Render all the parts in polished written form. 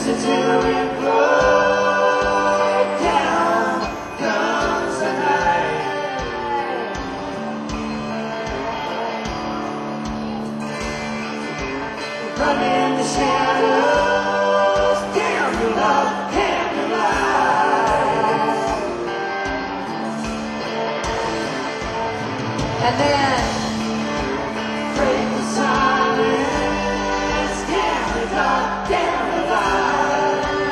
until we break down comes the night. Running the shadows, candlelight, candlelight. And then break the silence, candlelight, candlelight.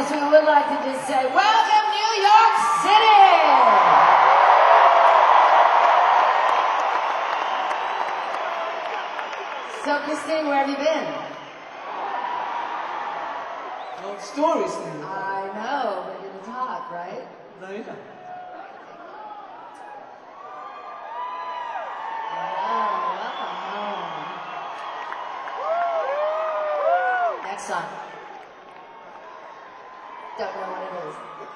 Yes, we would like to just say, welcome New York City! So Christine, where have you been? No stories. I know, but you talk, right? No, yeah. Welcome home. Next song. Don't know what it is.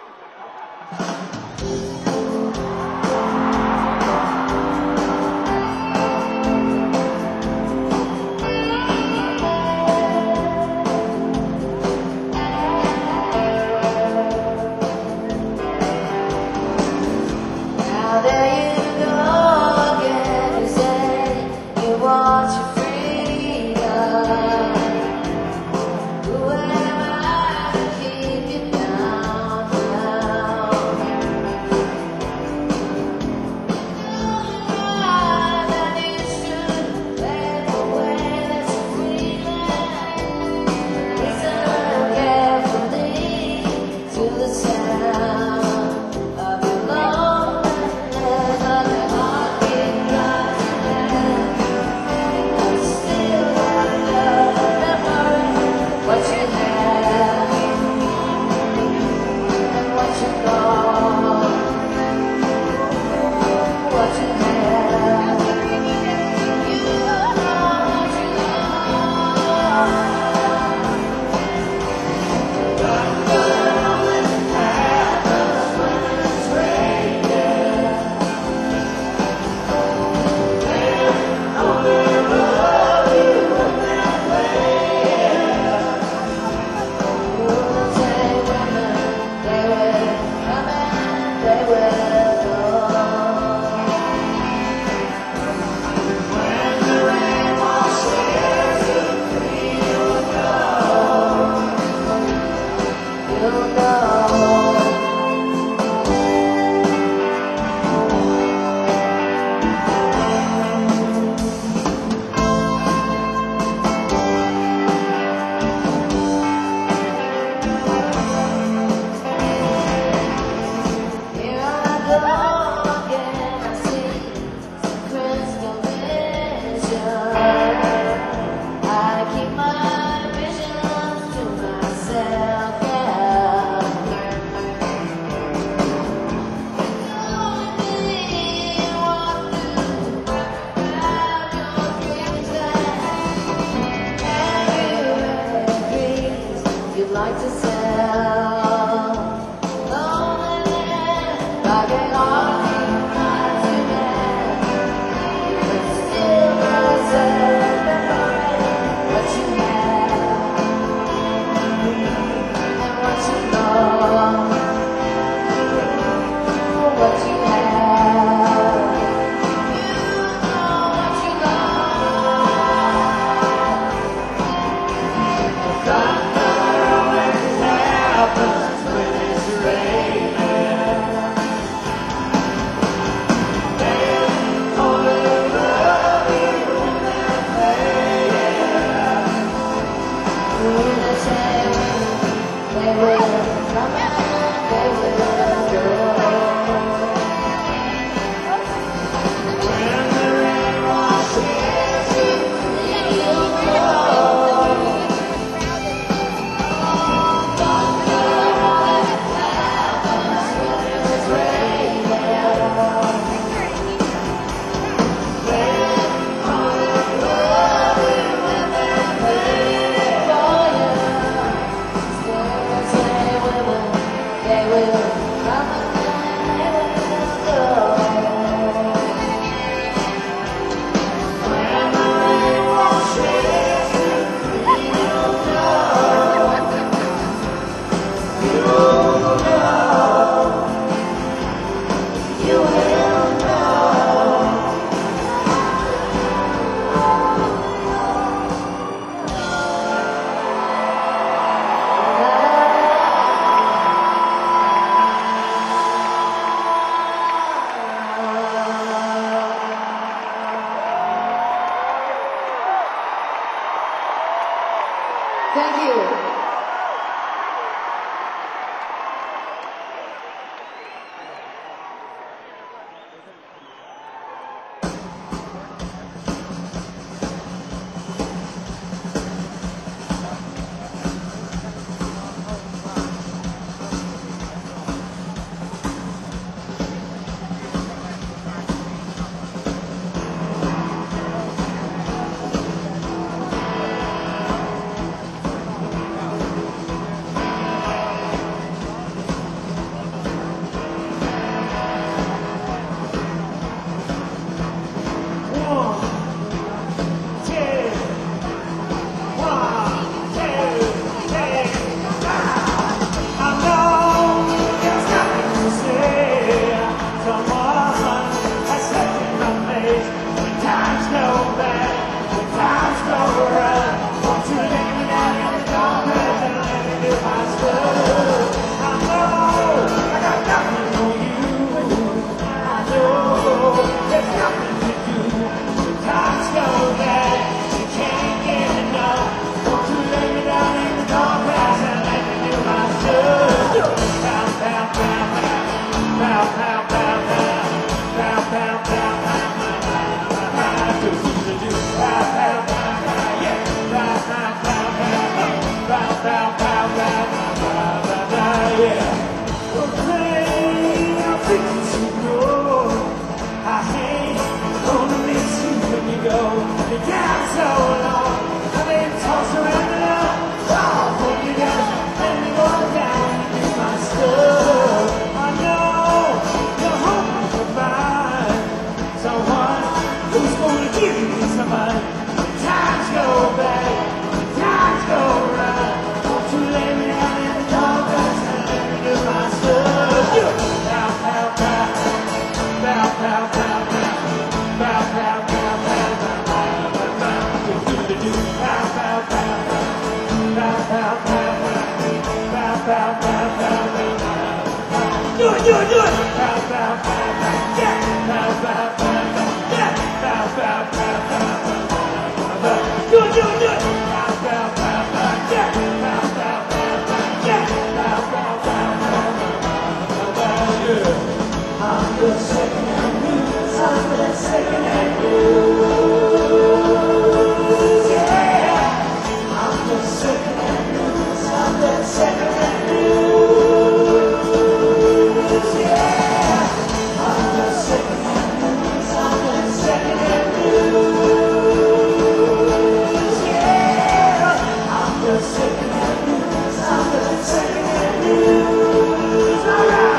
Now there you go again, you say you want your freedom. Who am I to keep you down, down? That you should let the way that you're feeling. Listen carefully to the sound of your loneliness, of your heartbeat drives you mad. And still remembering what you had and what you got, what you had. You know what you got. Here I go again, I see crystal vision. I keep my visions to myself, yeah. Knowing you walk through your dreams and dreams you'd like to sell. Like an army drives you mad. You can still remembering what you had and what you lost, what you had. You know what you lost. Thunder always happens when it's raining. They will come and they will go. When the rain washes you, you'll know. Thunder always happens when it's raining. When all the glory when they're waiting for you. Still say women, they will come and they will go. When the rain washes you, you'll know. You'll know. You will know. Thank you. Do it, do it, do it! Yeah! Do it, do it, do it! Yeah! I'm just second hand news, I'm just second hand news, yeah. I'm just second hand news, I'm just second hand news, yeah. I'm just second hand news, I'm just second hand news, yeah. I'm just second hand news, I'm just second hand news, alright.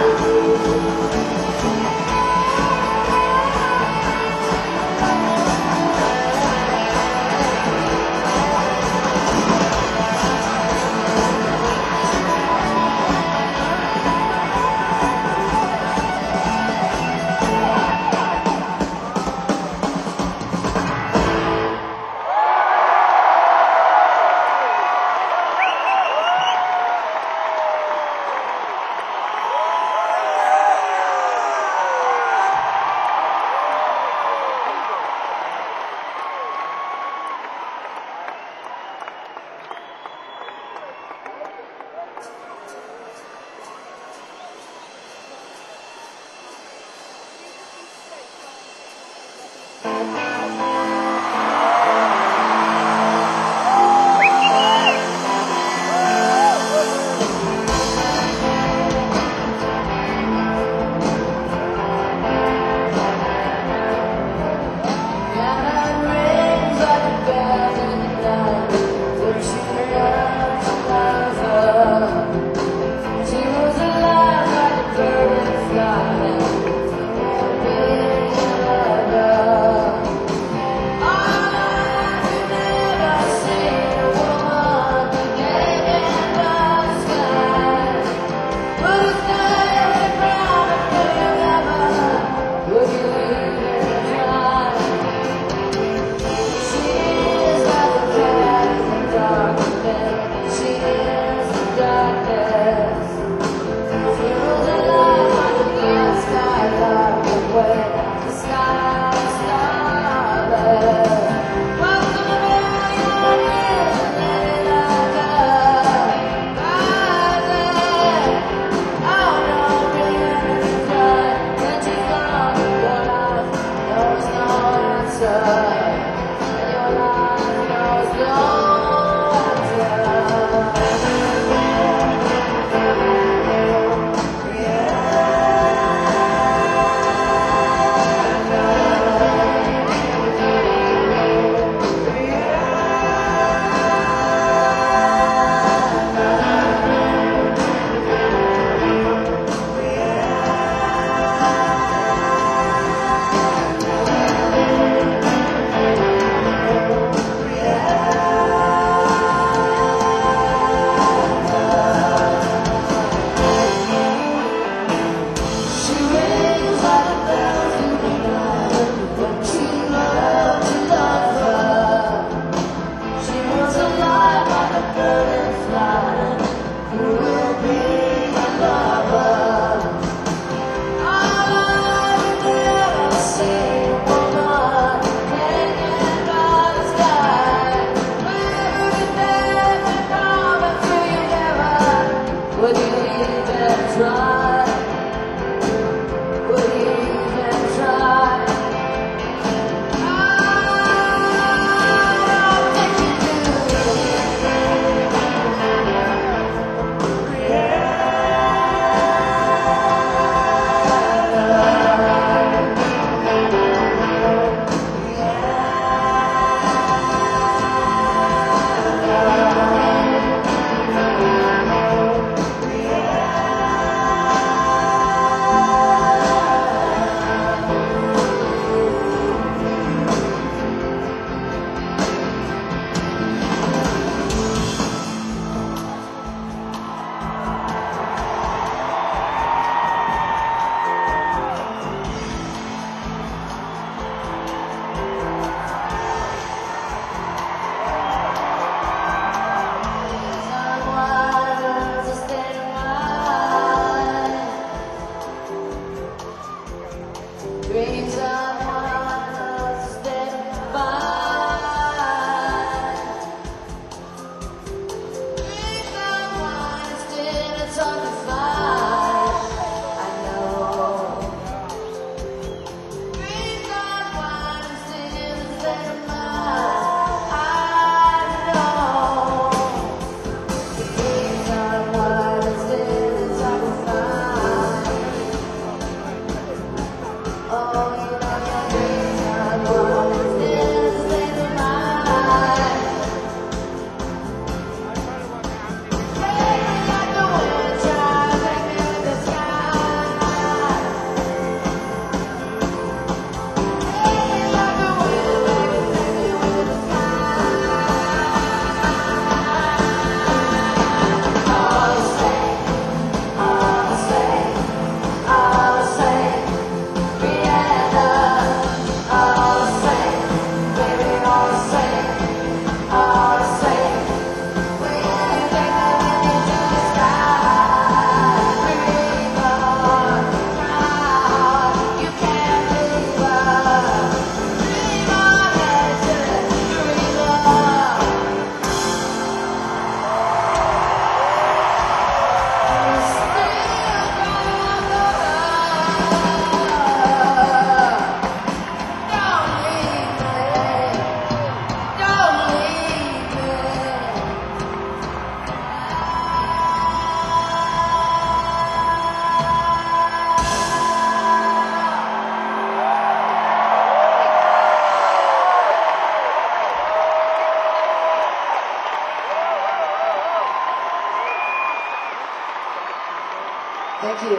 Thank you.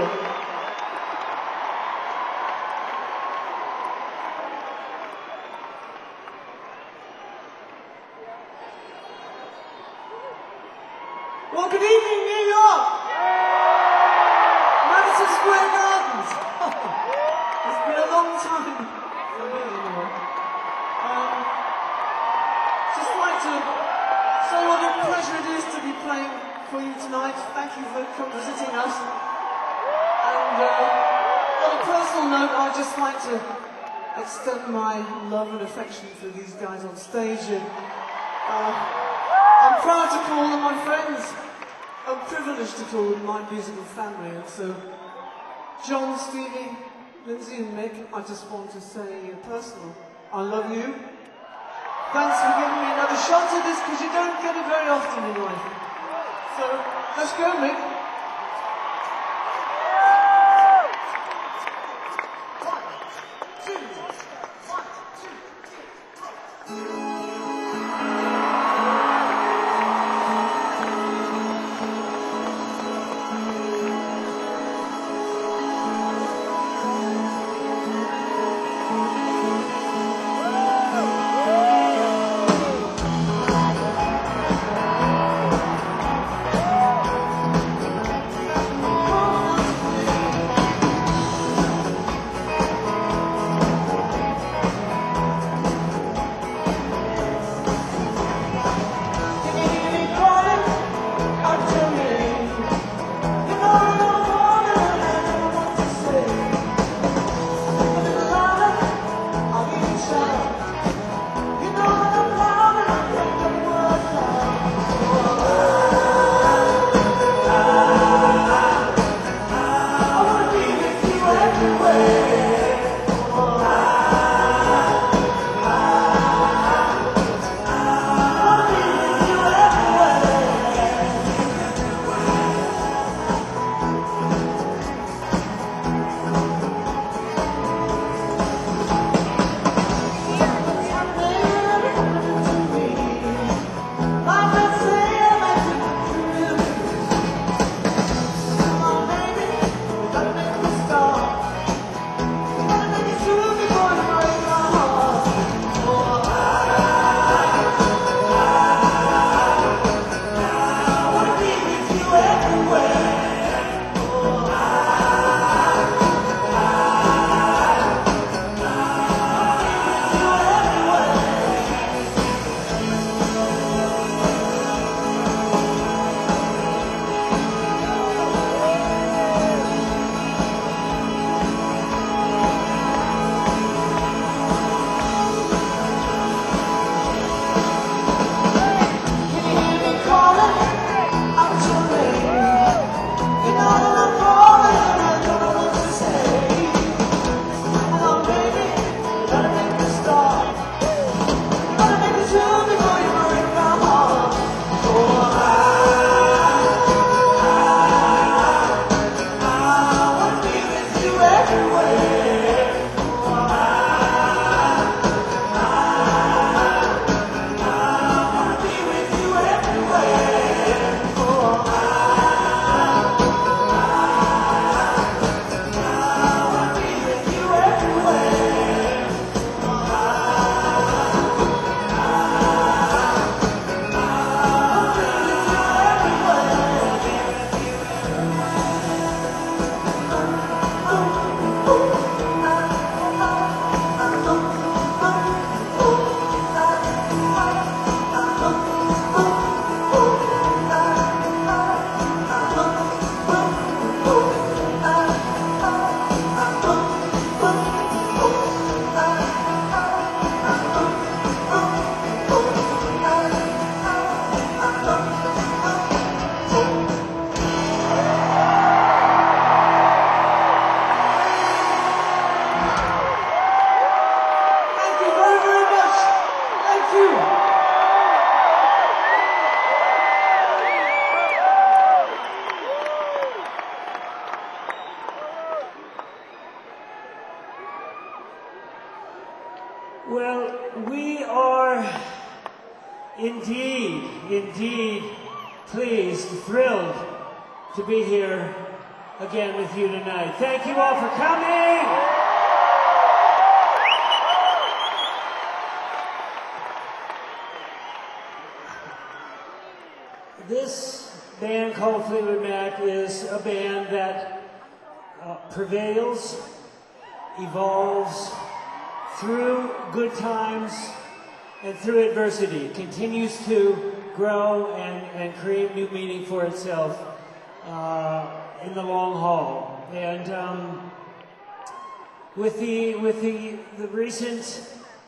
Well, good evening, New York! Madison Square Gardens! It's been a long time. Just like to say what a pleasure it is to be playing for you tonight. Thank you for visiting us. And on a personal note, I'd just like to extend my love and affection to these guys on stage. And, I'm proud to call them my friends. I'm privileged to call them my musical family. And so, John, Stevie, Lindsay and Mick, I just want to say personal, I love you. Thanks for giving me another shot at this, because you don't get it very often in life. So, let's go, Mick. Well, we are indeed pleased, thrilled to be here again with you tonight. Thank you all for coming. This band called Fleetwood Mac is a band that prevails, evolves through good times and through adversity, continues to grow and create new meaning for itself in the long haul. And with the recent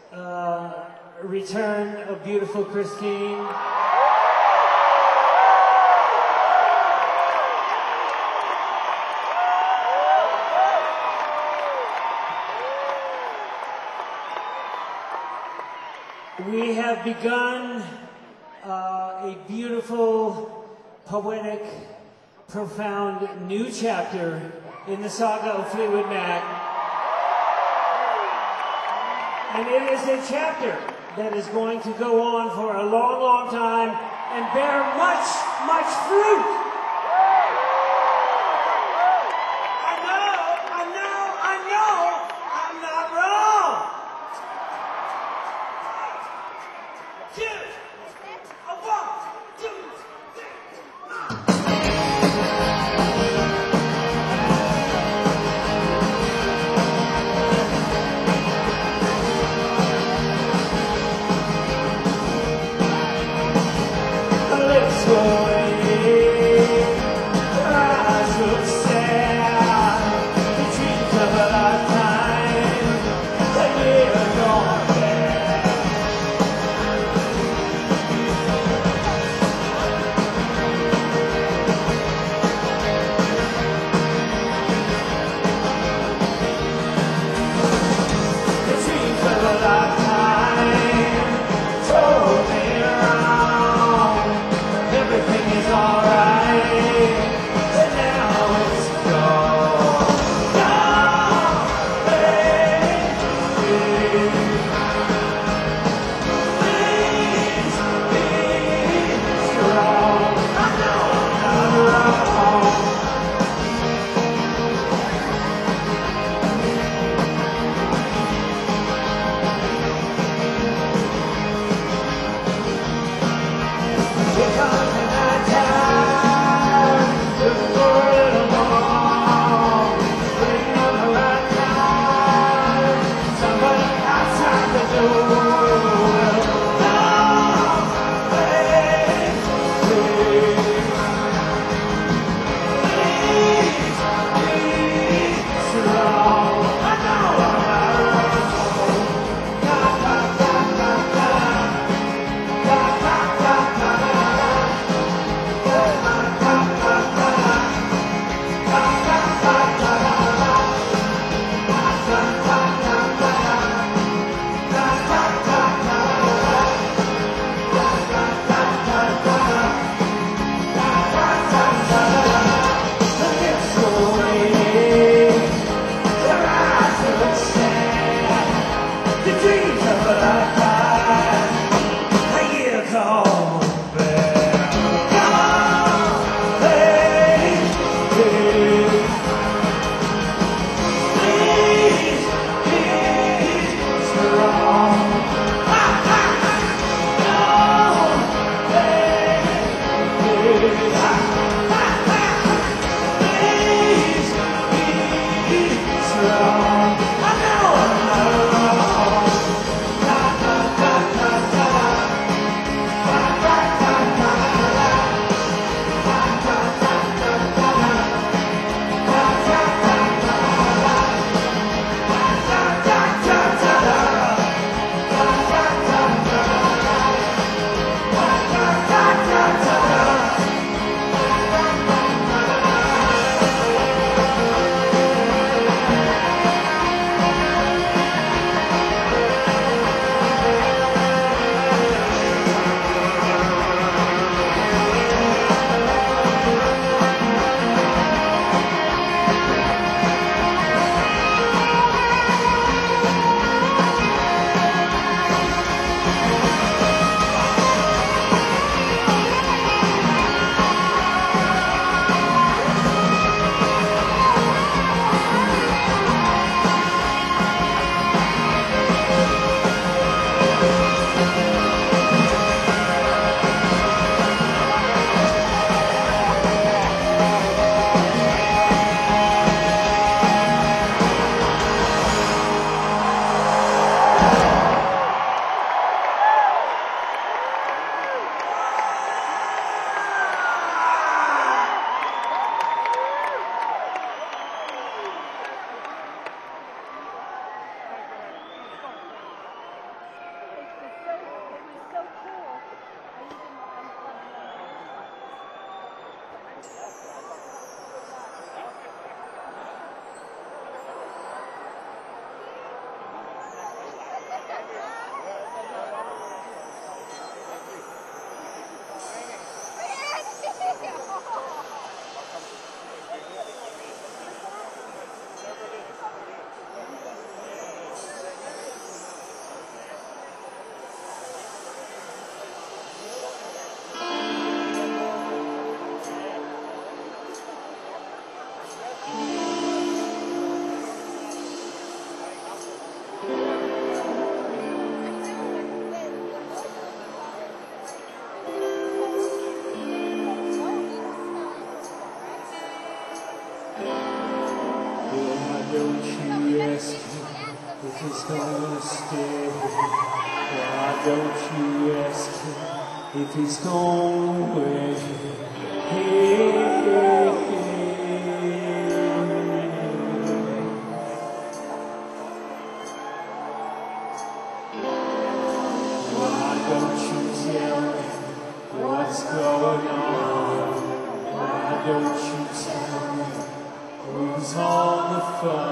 return of beautiful Christine, we have begun a beautiful, poetic, profound new chapter in the saga of Fleetwood Mac. And it is a chapter that is going to go on for a long, long time and bear much, much fruit. I know, I'm not wrong. Cheers! A 1, 2, 3. Let's go away. don't you ask him if he's gone away? Why don't you tell me what's going on? Why don't you tell me who's on the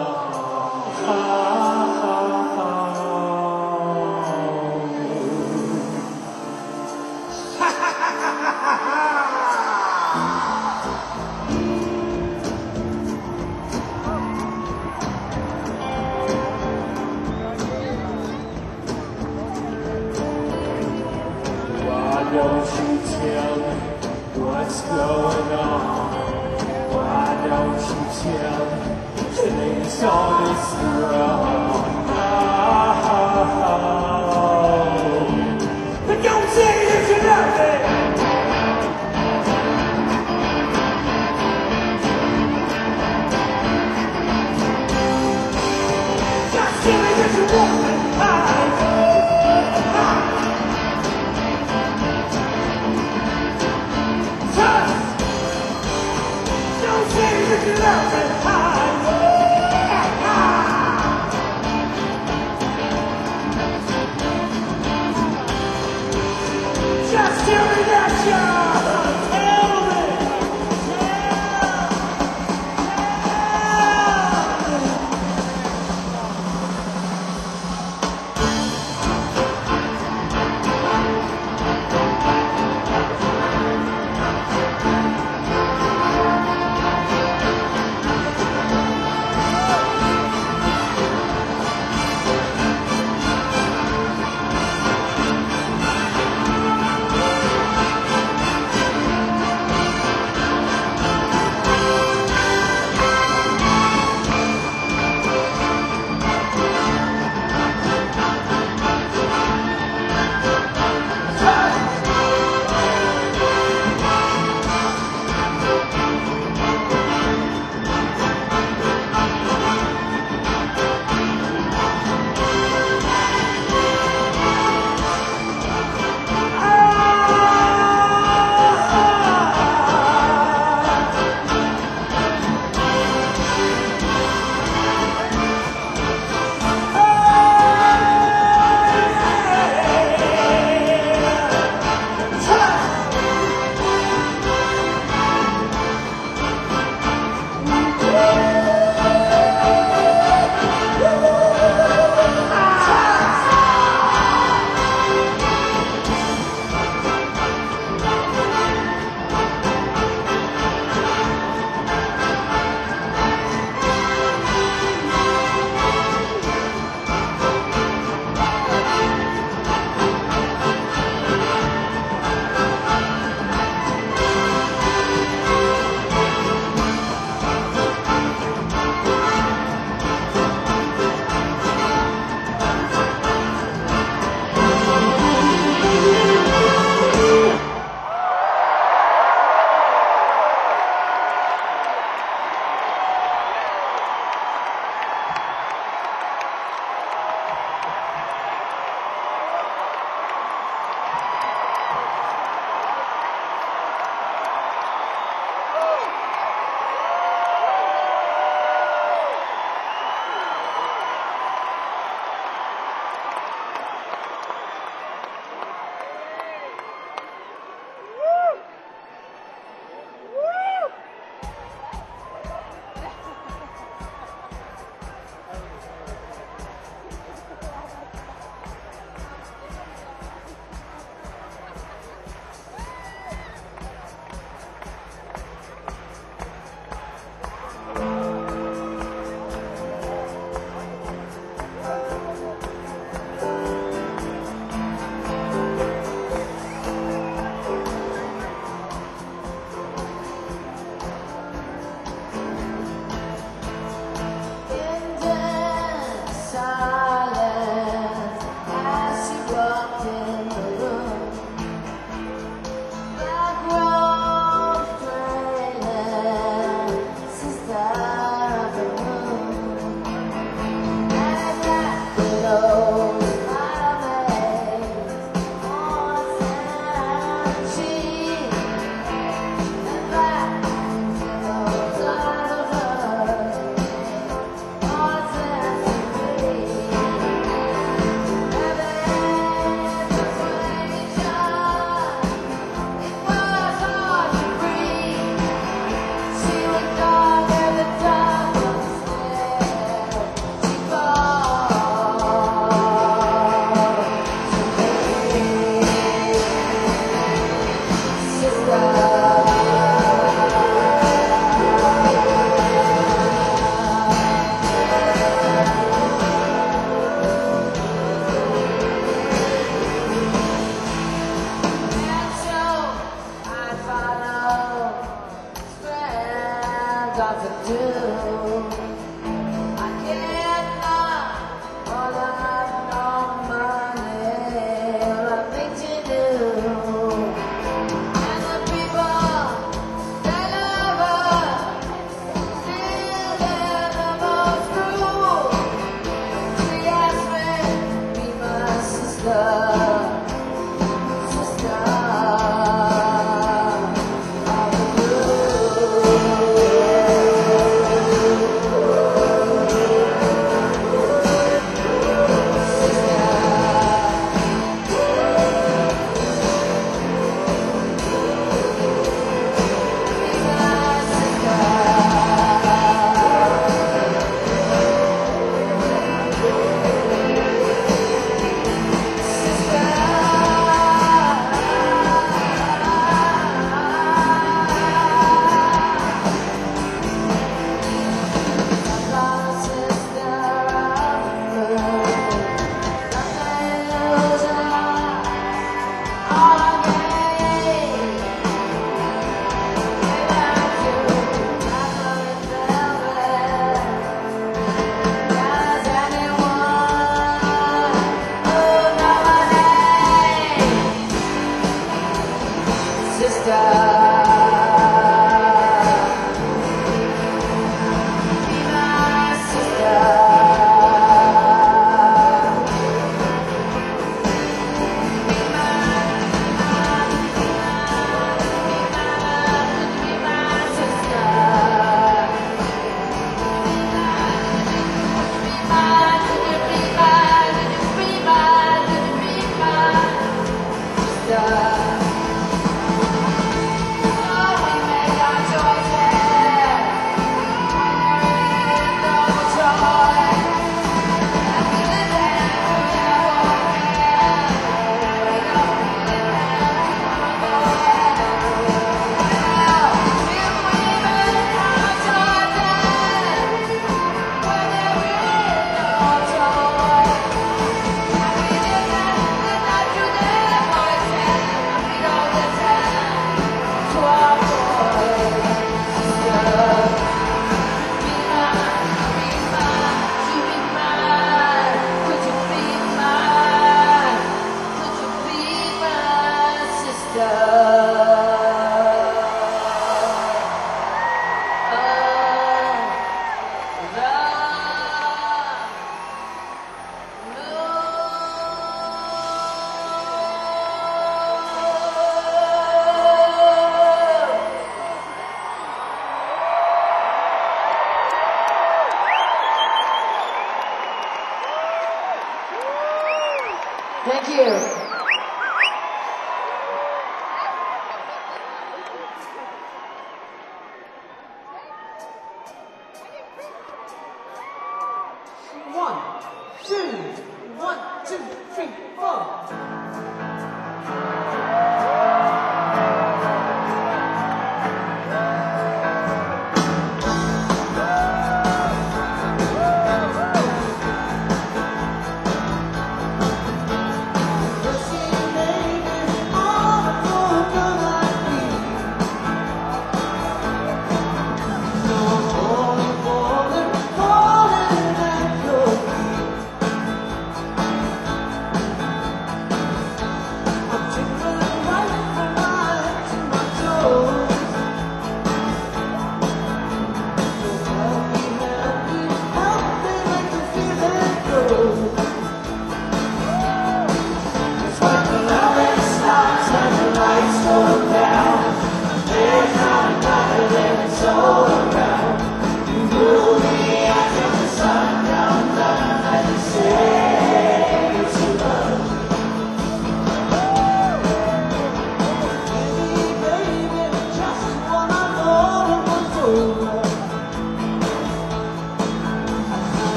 Why don't you tell me what's going on? Why don't you tell me things on this throne? But don't say that you love me. Just tell me that you want me. Don't say that you love me. Just tell me that you tell me. got to do. I can't lie, all I have no money, all I think to do. And the people that love us, still they're the most cruel. She asked me to be my sister.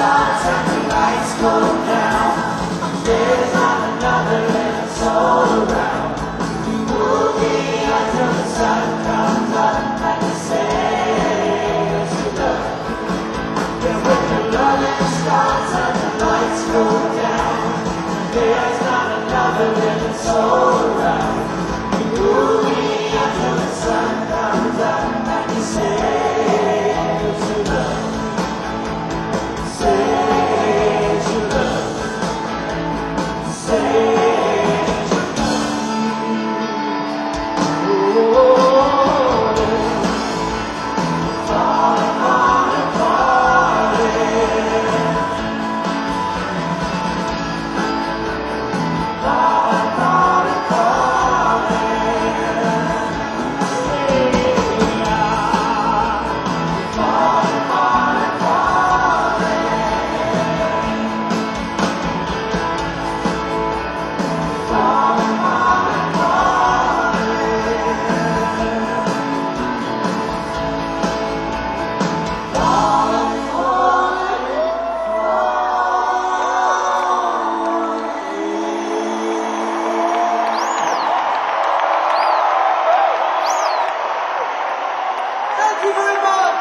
starts and the lights go down. There's not another and it's all around. You move me until the sun comes up and you say it's your love. Then when the loving starts and the lights go down, there's not another and it's all around. You move me until the sun comes up and you say it's your love. Say it's your love. Say it's your love. Oh, falling, falling, falling. Falling, falling, falling. Falling, falling, falling. Falling, Thank you very much.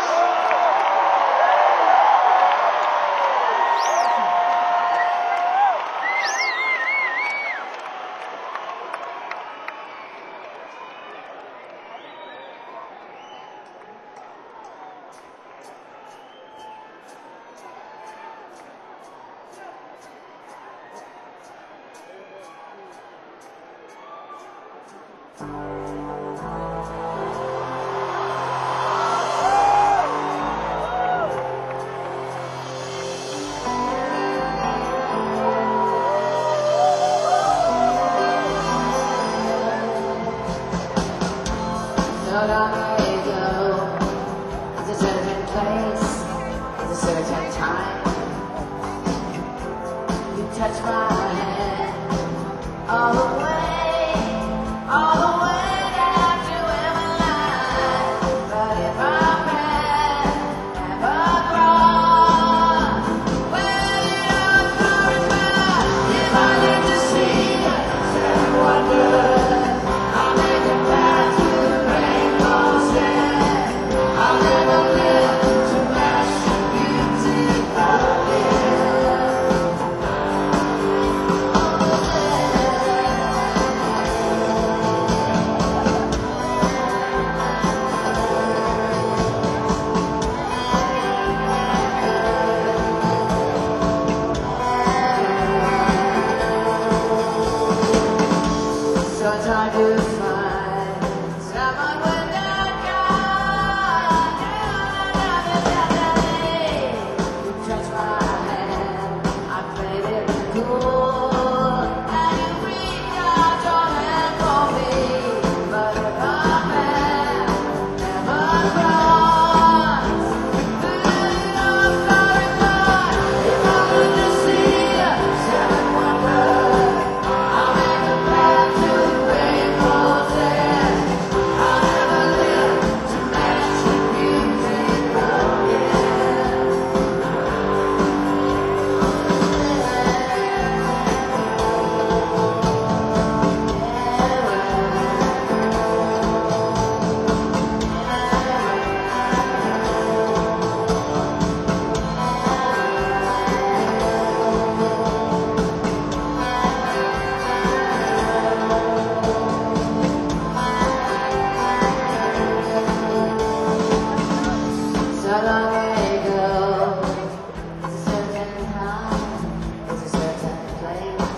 So long ago, it's a certain place, it's a certain time. You touch my hand all the way down to Emmeline. But if our paths ever cross, well, you know I'm coming back. If I live to see seven wonders, I'll make it back to the rainbow's end. I'll never live to match the beauty of it. So it's hard to find someone with that kind. You touch my hand, I played it cool, and you reached out your hand for me. But if our paths never cross, then you know I'm sorry, but if I were to see the seven wonders, I'll make a path to the rainbow's end. I'll never live to match the beauty of it. So long ago, it's a certain time, it's a certain place.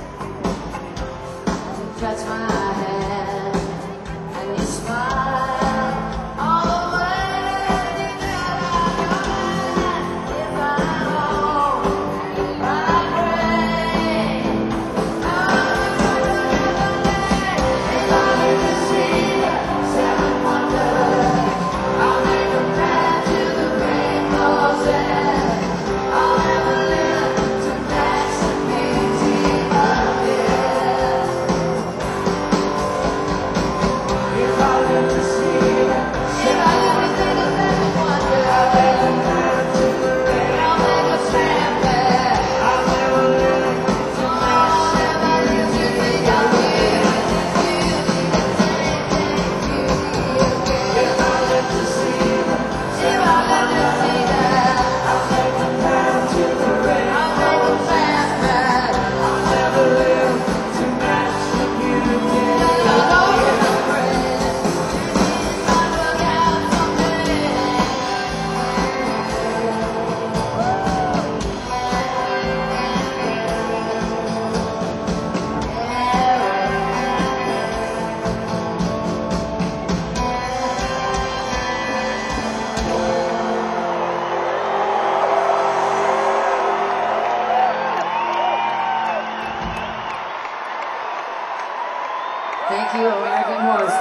You touch my hand and you smile all the way down your hand. If I'm home and if I pray, if I live to see the seven wonders, I'll make a path to the rainbow's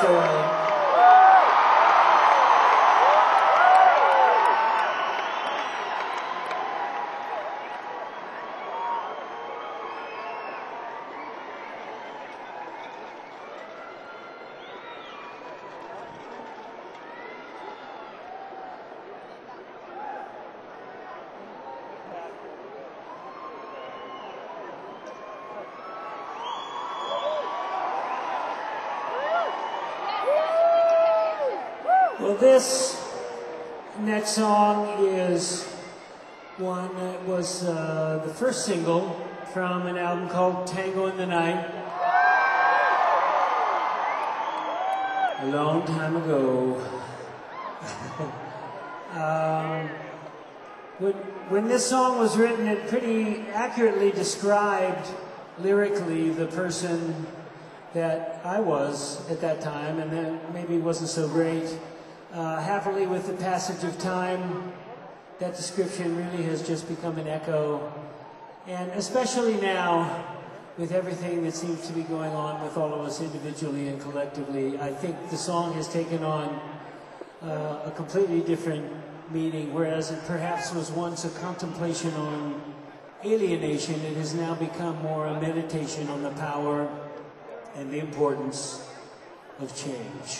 away. Well, this next song is one that was the first single from an album called Tango in the Night. A long time ago. When this song was written, it pretty accurately described lyrically the person that I was at that time, and then maybe wasn't so great. Happily, with the passage of time, that description really has just become an echo. And especially now, with everything that seems to be going on with all of us individually and collectively, I think the song has taken on a completely different meaning. Whereas it perhaps was once a contemplation on alienation, it has now become more a meditation on the power and the importance of change.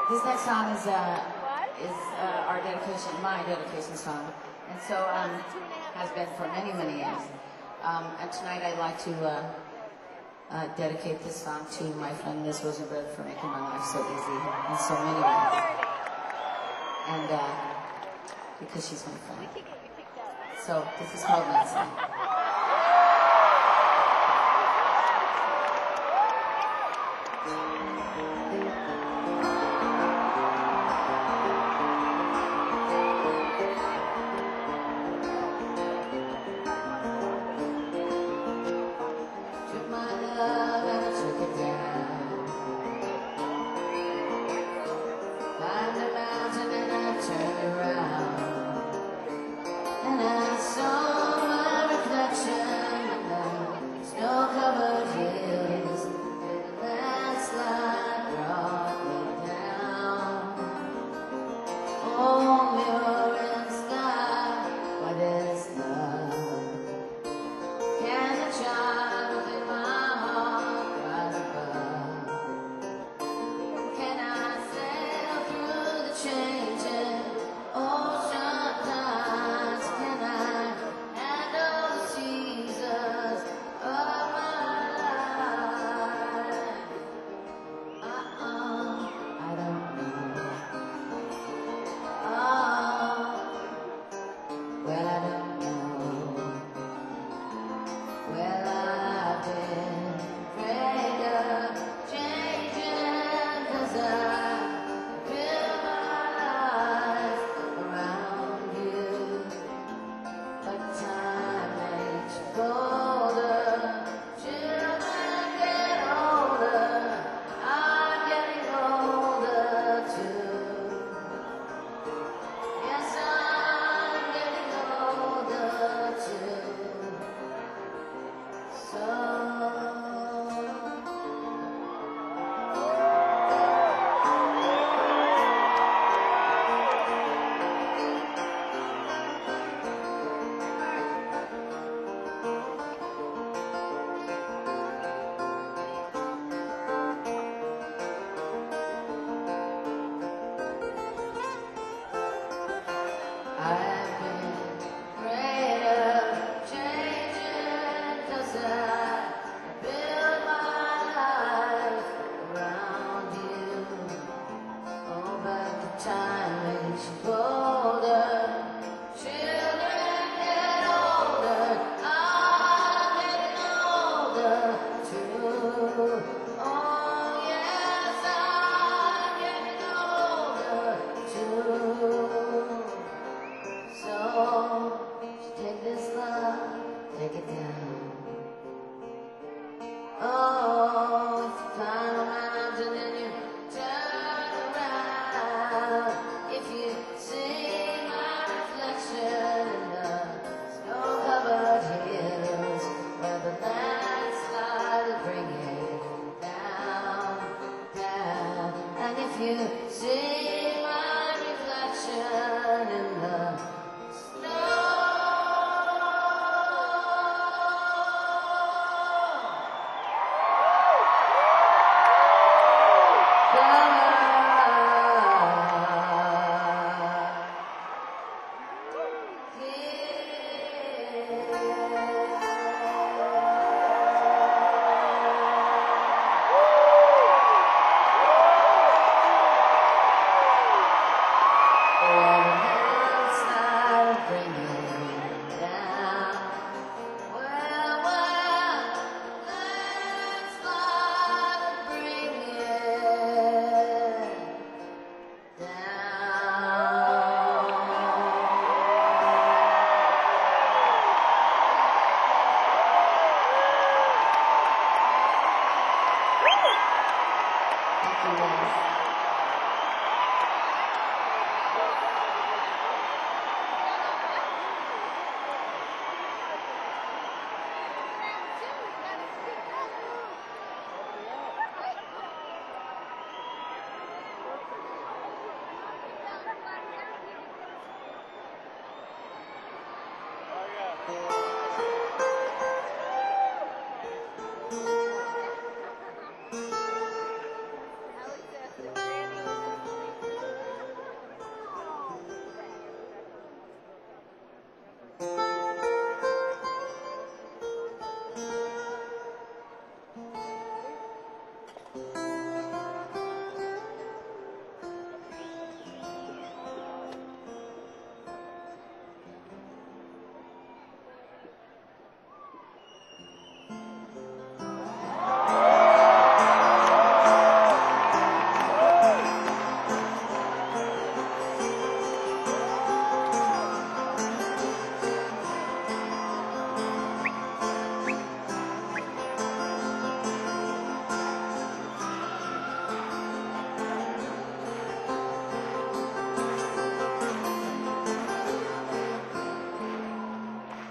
This next song is our dedication, my dedication song, and so has been for many, many years. And tonight I'd like to dedicate this song to my friend Liz Rosenberg for making my life so easy in so many ways, and because she's my friend. So this is called Nancy.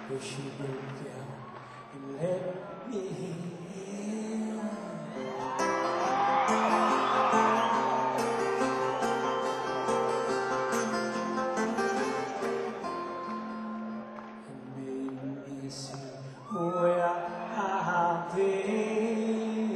But she broke down and let me in. And made me see where I've been.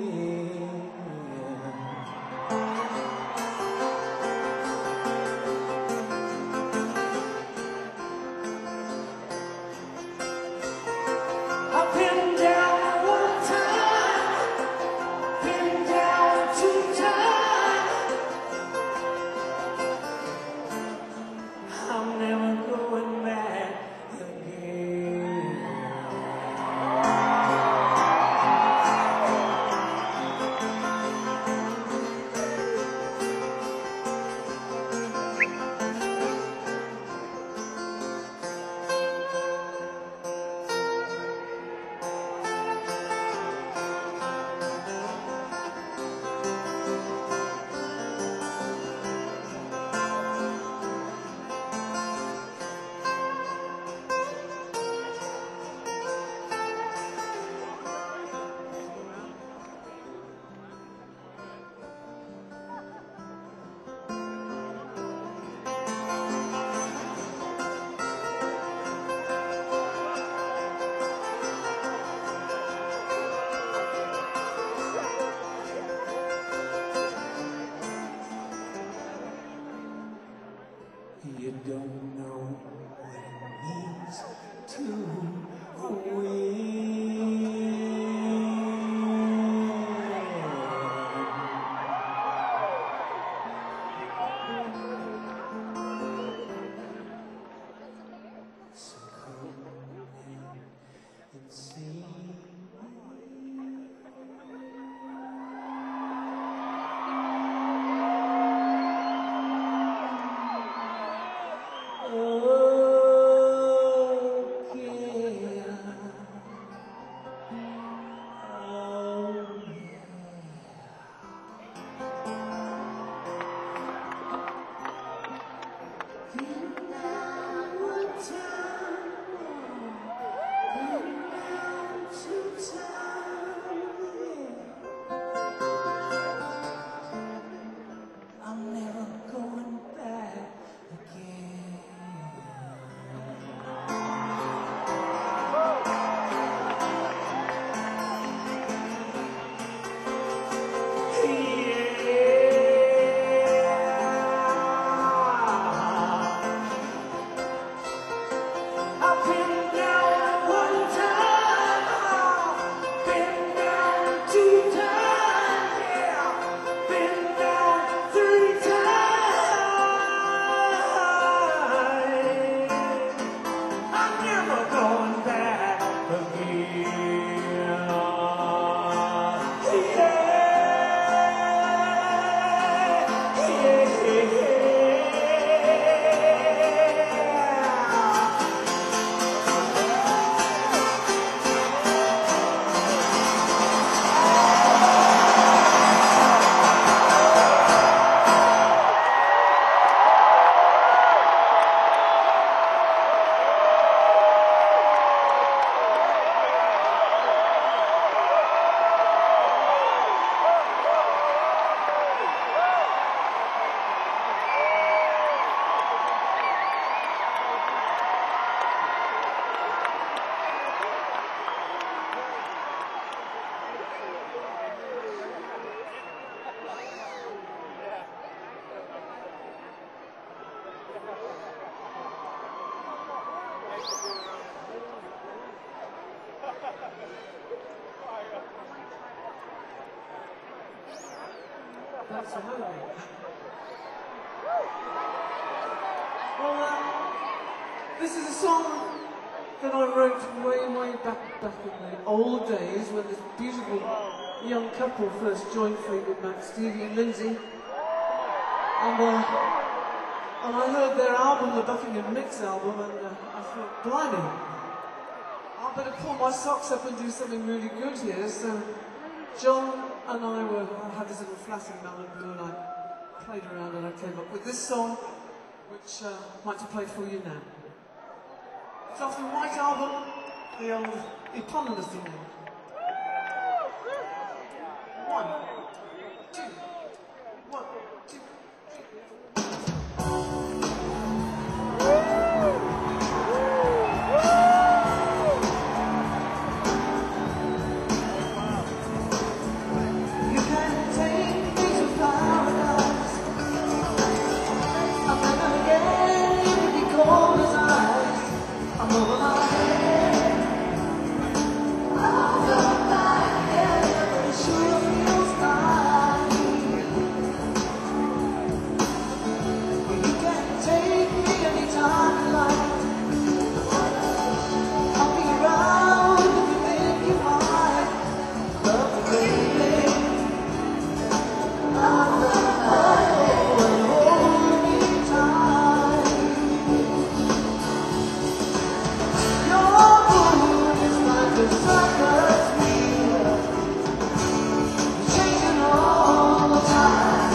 I've been down one time, been down two times. I'm never going back again. You don't know what it means to win. So come in and see. I'm never going back again. I've been down one time, been down two times, yeah, been down three times. I'm never going back again. That's amazing. Well, this is a song that I wrote way back in the old days when this beautiful young couple first joined Fleetwood Mac, Stevie and Lindsay. And I heard their album, the Buckingham Mix album, and I thought, blimey, I better pull my socks up and do something really good here. So John and I had this little flat in Malibu, and I played around and I came up with this song, which I'd like to play for you now. It's off the White Album. the old eponymous thing. 1, 2, 1, 2, 3. You can take me to paradise. I'll never get in the cold as eyes. I'm over my head. Over my head. It sure feels like you can take me anytime you like. I'll be around if you think you might. Love me, baby. Hold me tight. Your mood is like a circus wheel, changing all the time.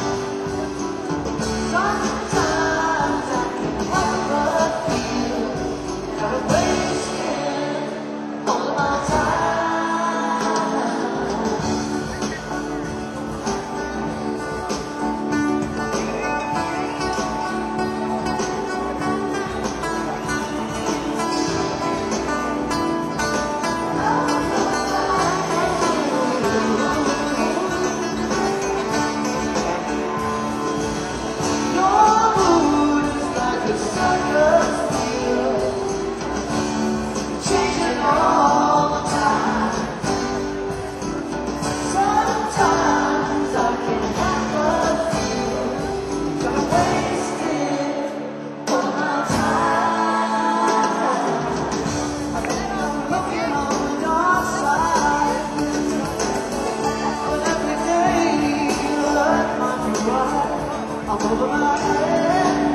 Sometimes I can't help but feel that I'm wasting all of my time. Your mood is like a circus wheel, changing all the time. Sometimes I can't help but feel that I'm wasting all of my time. I'm looking on the dark side, but every day you hurt my pride. I'm over my head.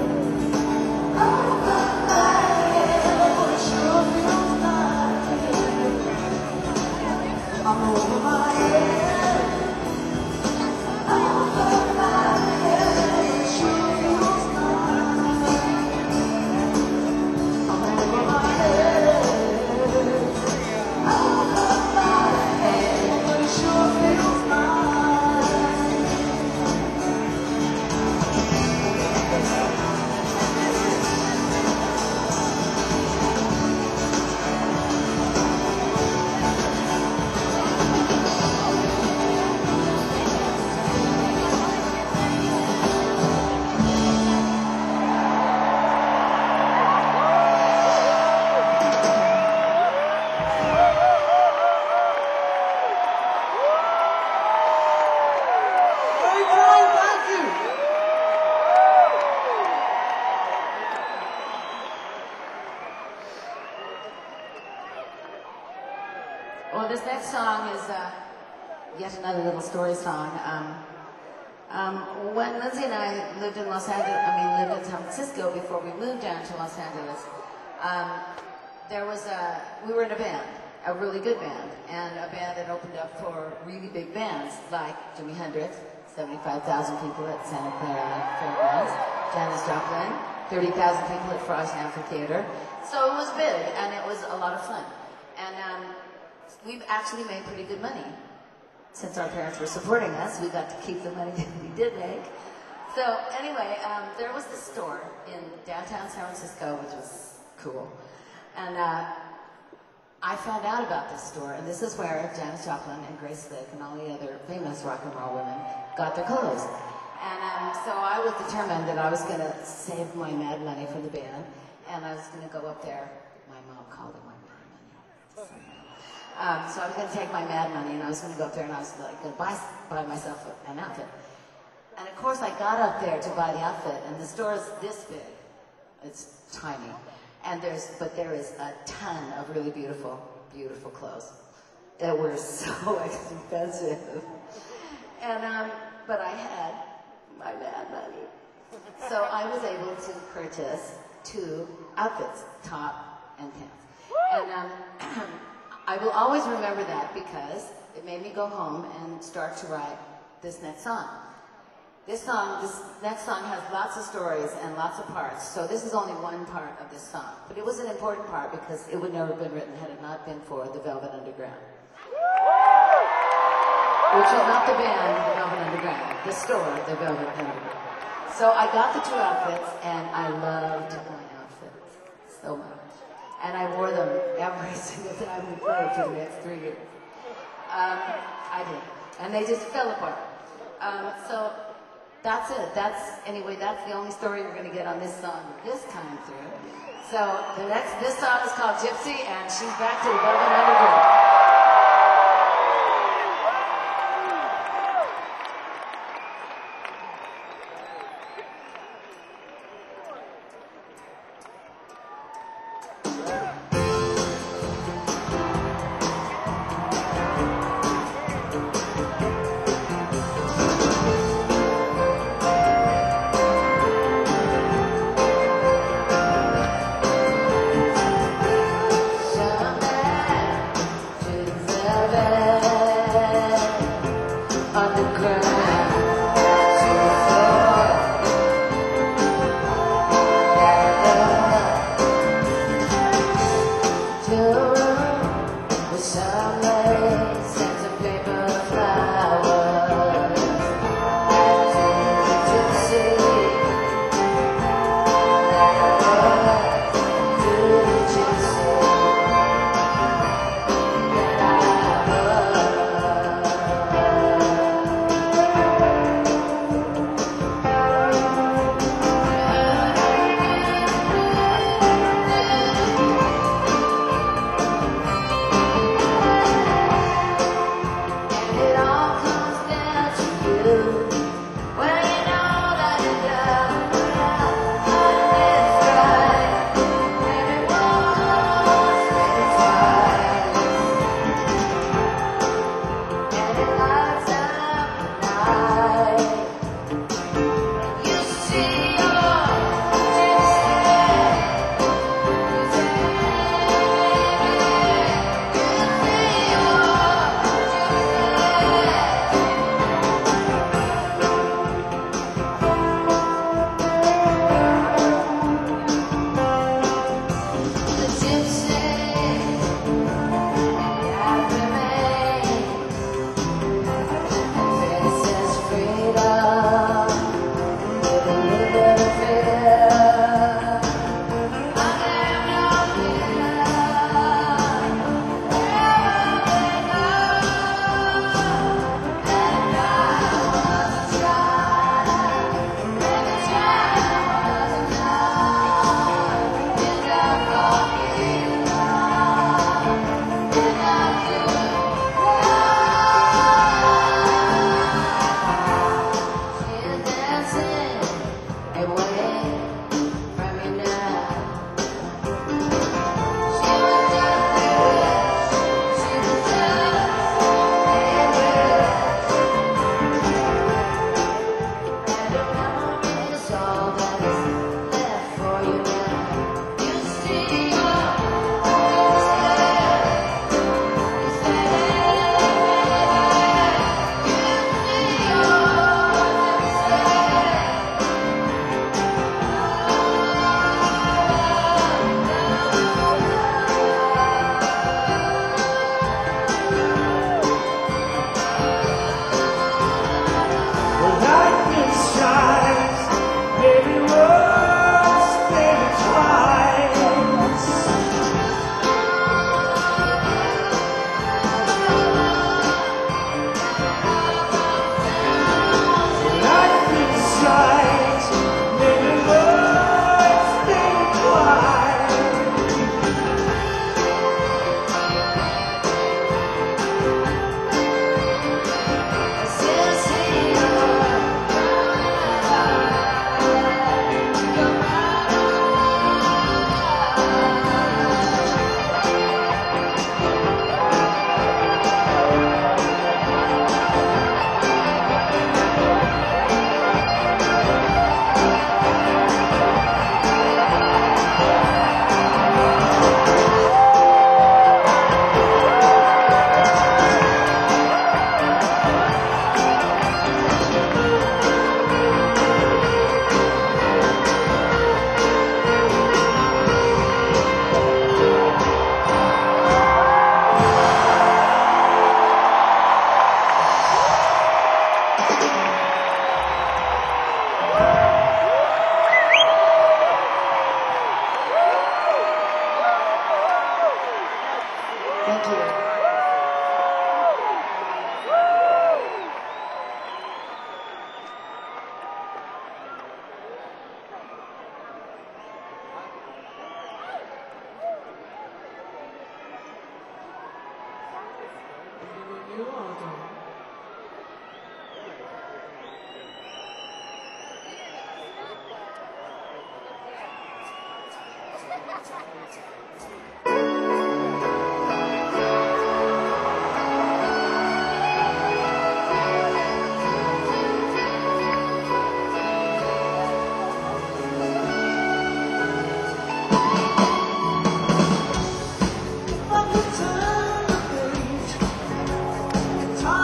Over my head. It sure feels like I'm over my head. Over my head. It sure feels like I'm over my head. Over my head. But it sure feels like very kind, thank you. Well, this next song is yet another little story song. When Lindsay and I lived in Los Angeles, lived in San Francisco before we moved down to Los Angeles, we were in a band, a really good band, and a band that opened up for really big bands like Jimi Hendrix, 75,000 people at Santa Clara Fairgrounds, Janis Joplin, 30,000 people at Frost Amphitheater. So it was big, and it was a lot of fun. And we've actually made pretty good money. Since our parents were supporting us, we got to keep the money that we did make. So anyway, there was this store in downtown San Francisco, which was cool. And I found out about this store, and this is where Janis Joplin and Grace Slick and all the other famous rock and roll women got their clothes. And so I was determined that I was going to save my mad money for the band, and I was going to go up there. My mom called it my mad money. So I was going to take my mad money, and I was going to go up there, and I was like, going to buy myself an outfit. And of course, I got up there to buy the outfit, and the store is this big. It's tiny. And there is a ton of really beautiful, beautiful clothes that were so expensive. And but I had my mad money, so I was able to purchase 2 outfits, top and pants. And I will always remember that because it made me go home and start to write this next song. This next song has lots of stories and lots of parts. So this is only one part of this song. But it was an important part because it would never have been written had it not been for the Velvet Underground. Which is not the band, the Velvet Underground. The store, the Velvet Underground. So I got the two outfits and I loved my outfits so much. And I wore them every single time we played for the next 3 years. I did. And they just fell apart. So that's it. Anyway, that's the only story we're going to get on this song this time through. So this song is called Gypsy, and she's back to the Velvet Underground. Thank you. You are done. If I could turn the page, time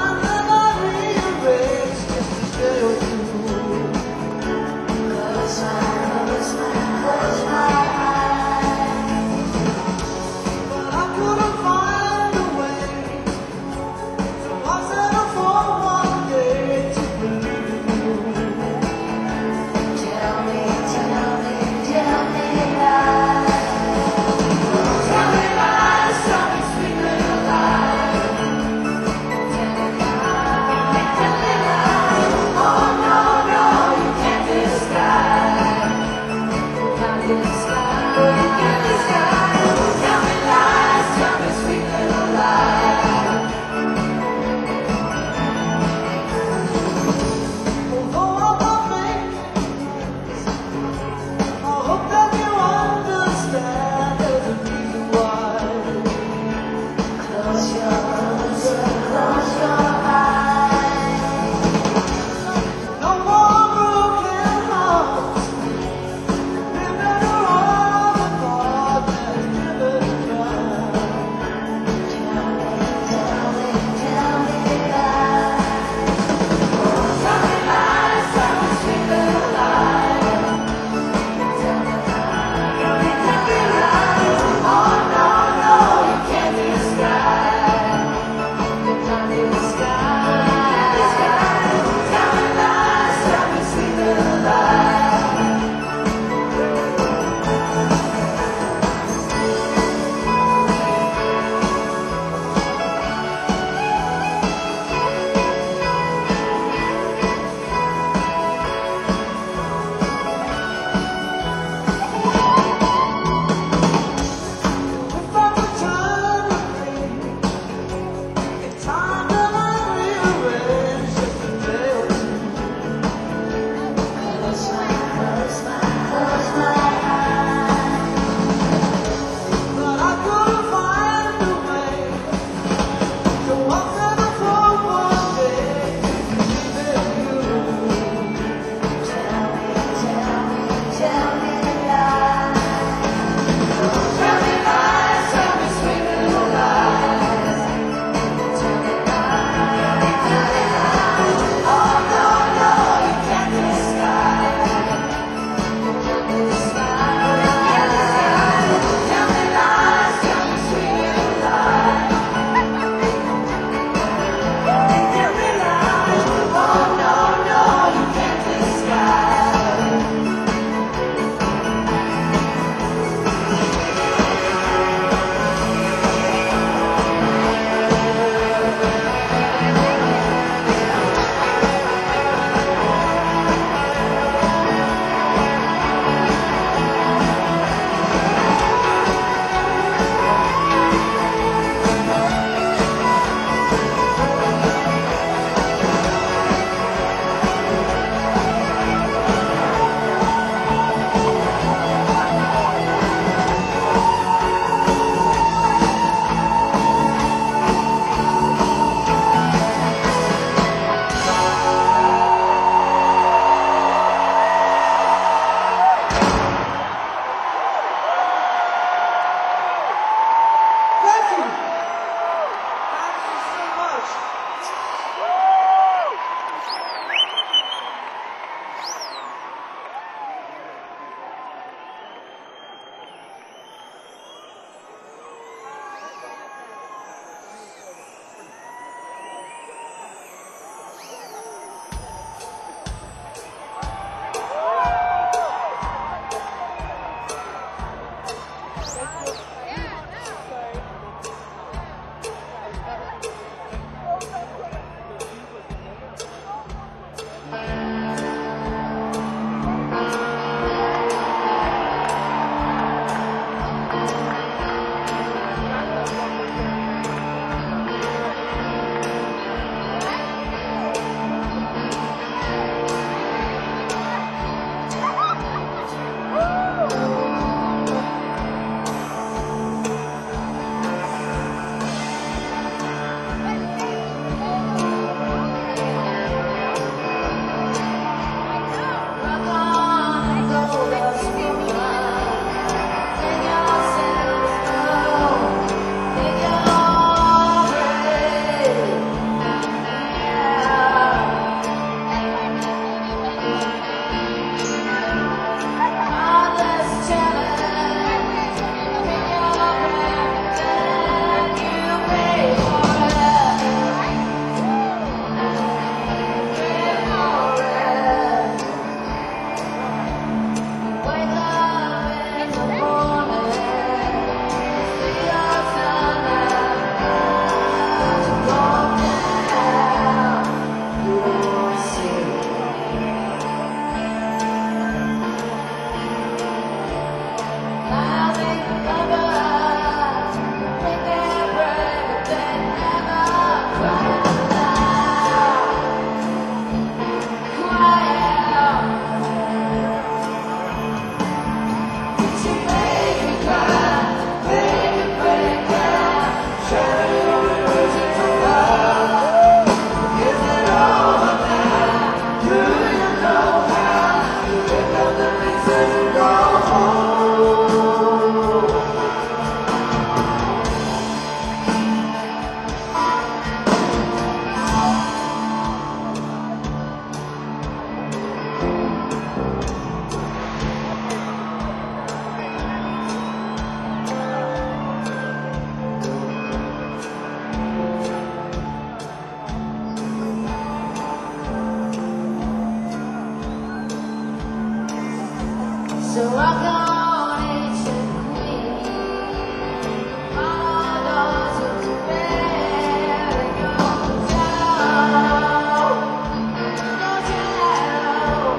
Walk on ancient queen. Follow those who's red and go down. Go down.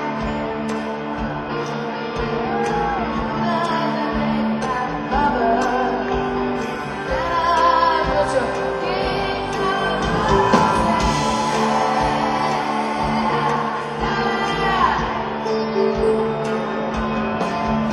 Nothing like lover. And I put your king on the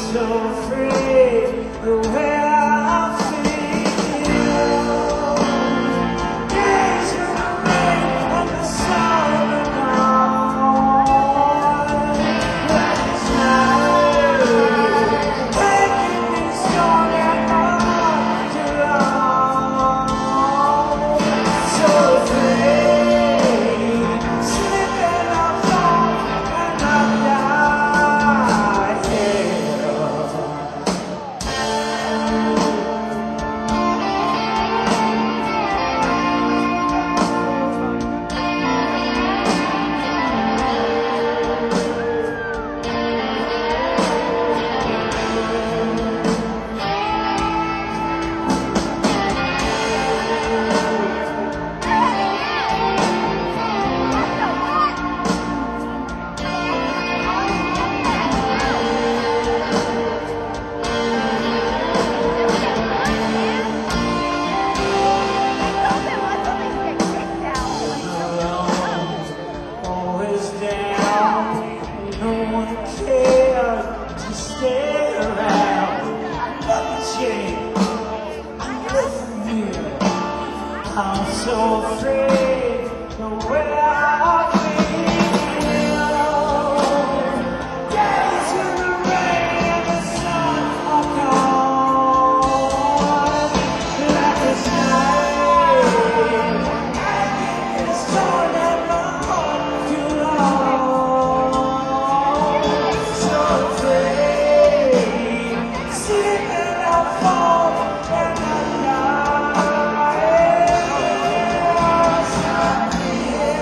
so free the way I feel. Days in the rain and the sun of dawn. Last night, taking me strong and not too long. So free, slipping up on and I'm dying. Always down, no one cared to stay around. Nothing changed, nothing new. I'm so afraid the way I feel. Days in the rain and the sun are gone. Like a snake, it's torn at my heart too long. So afraid, slipping up fall and I'm dying.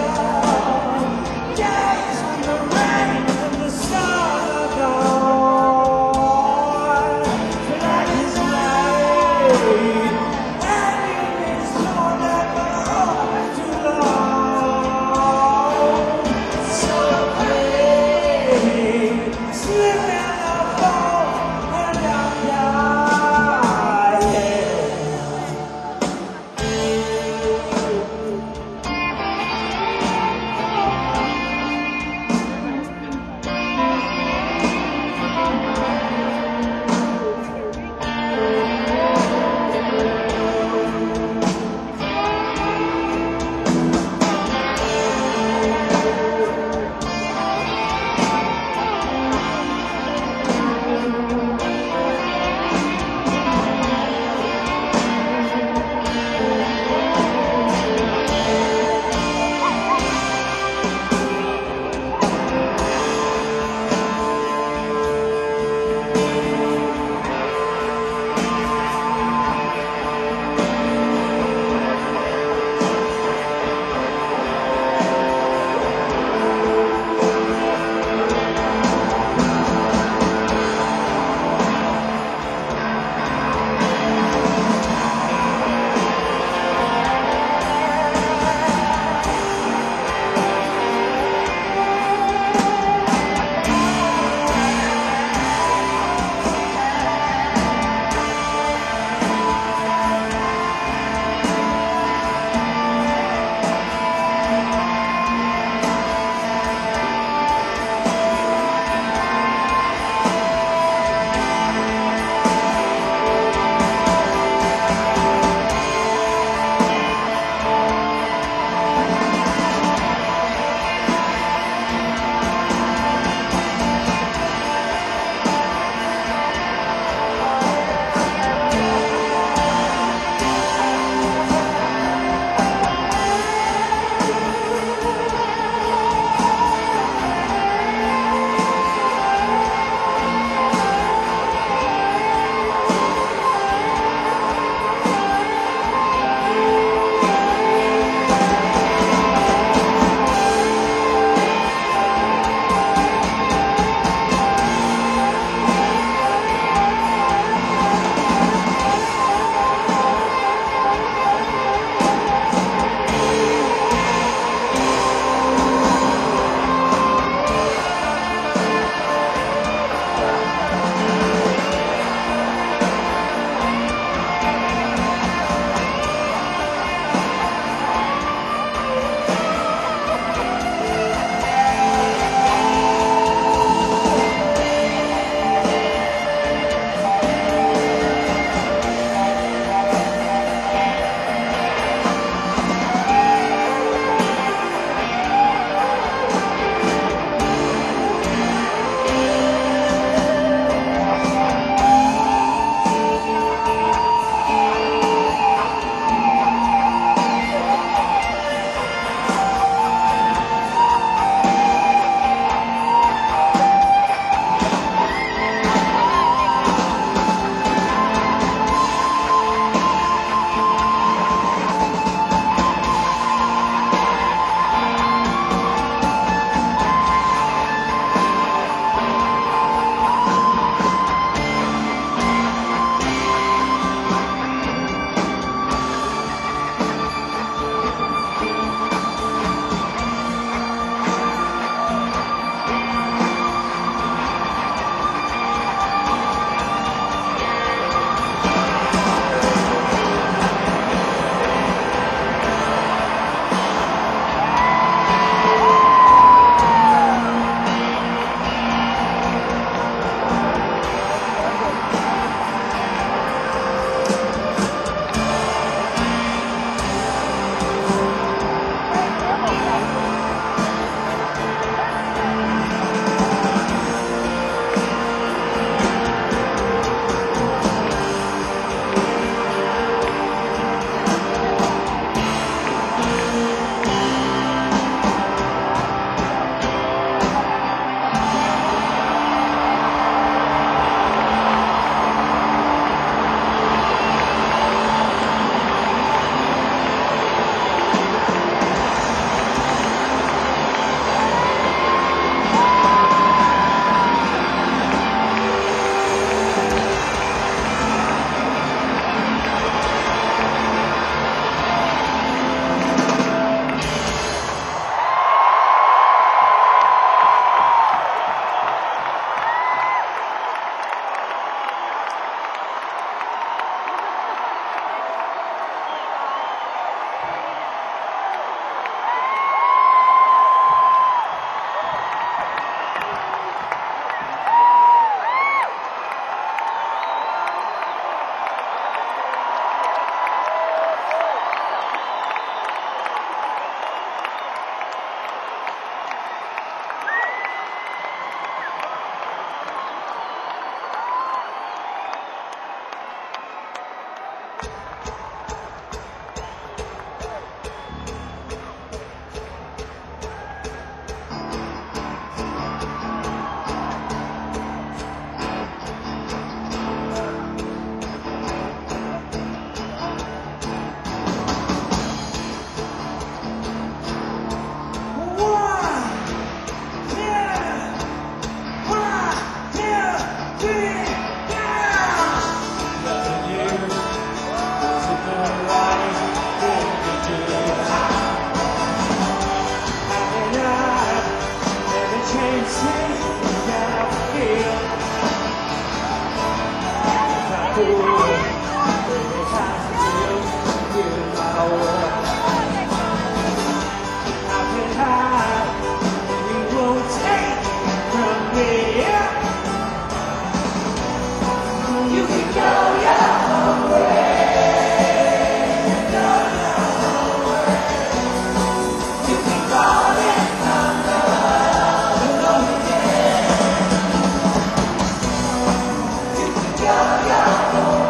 fool. It's time to do my work. How can you won't take from me? You can go your own way. You can call it thunder, the lonely day. You can go your own way.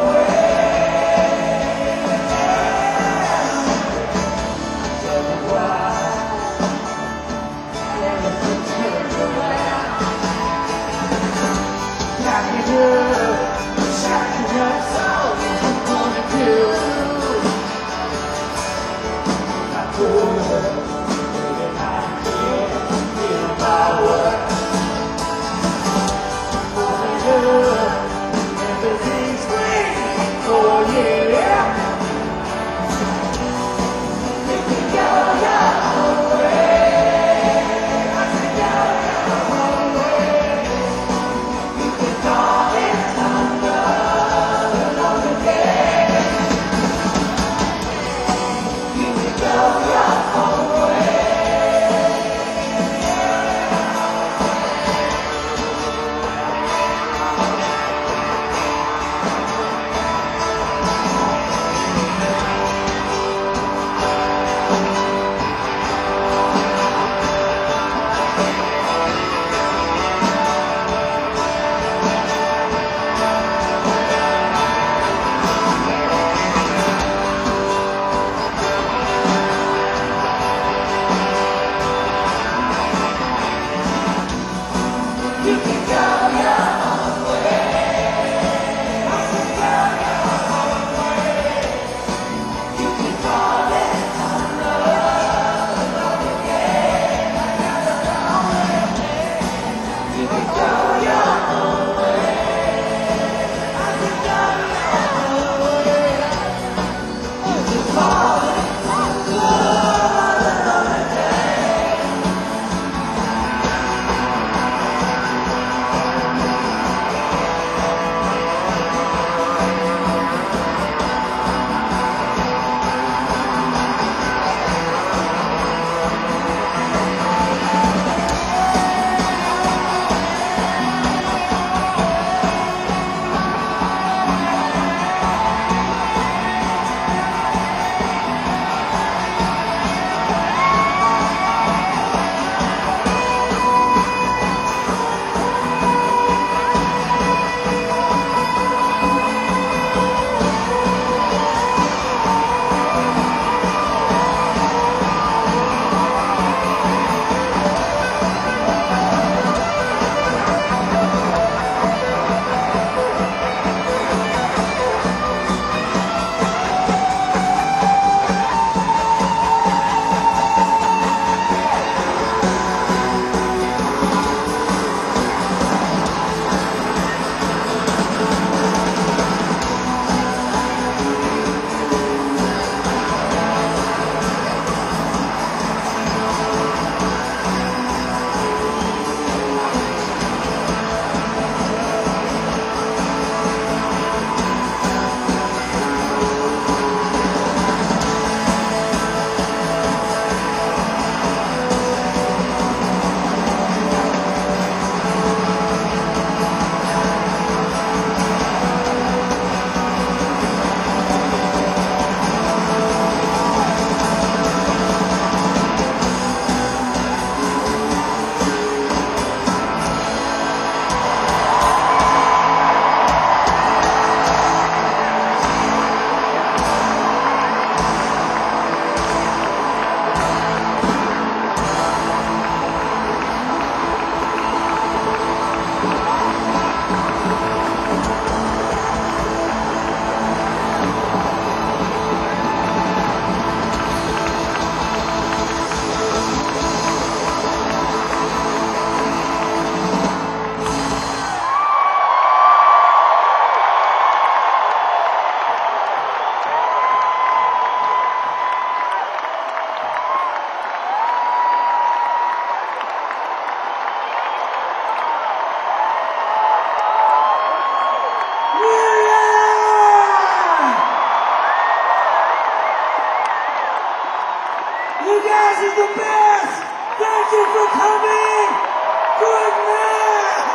the best. Thank you for coming. Good night.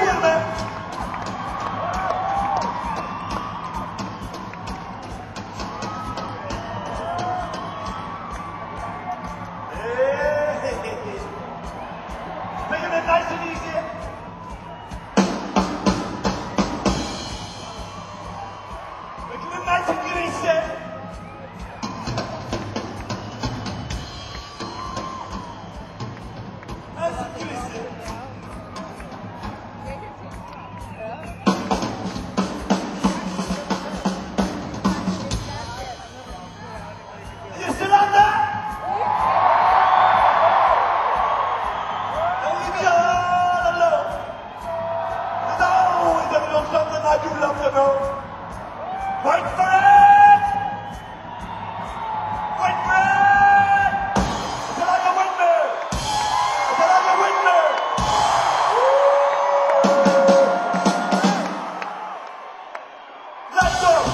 with me? Hey. Making it nice and easy. Making it nice and greasy. Nice and greasy. You still on there? Don't leave me all alone. There's always a little something I do love to know. Wait for it! Wait for it! Until I get with me! Until I get with me! Let's go!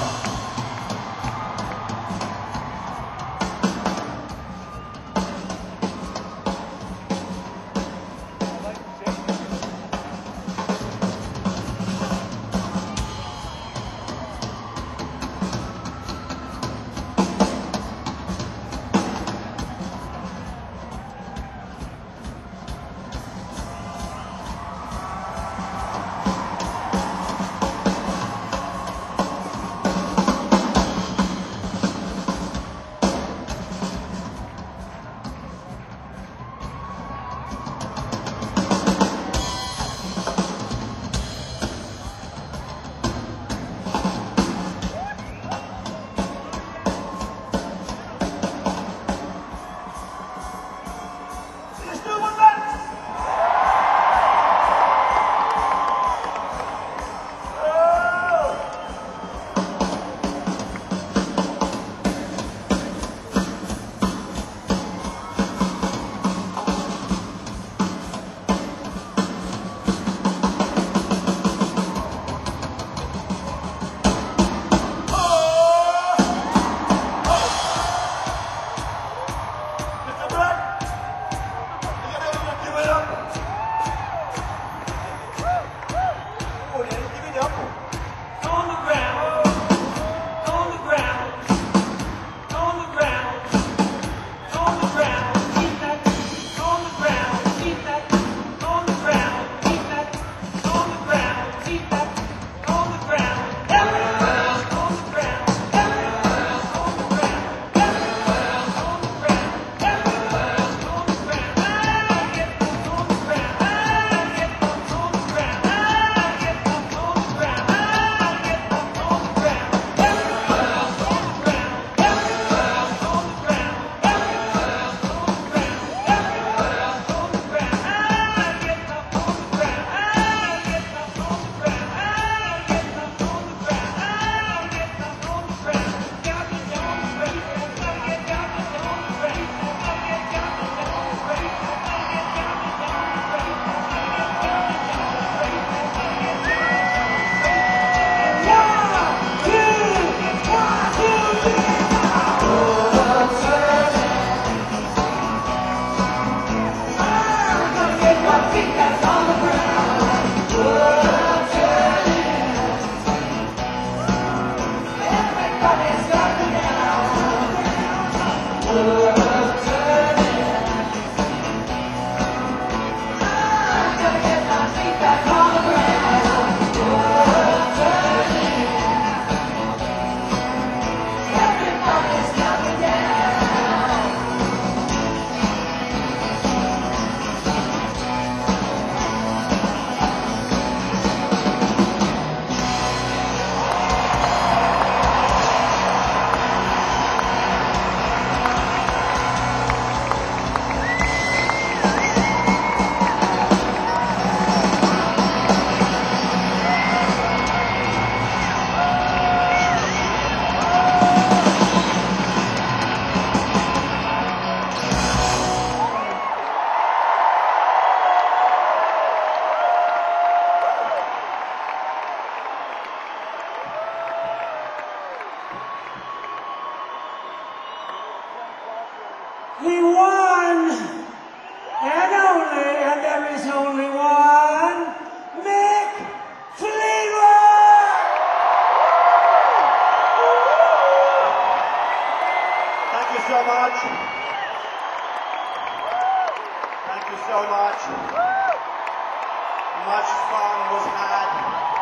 fun was had.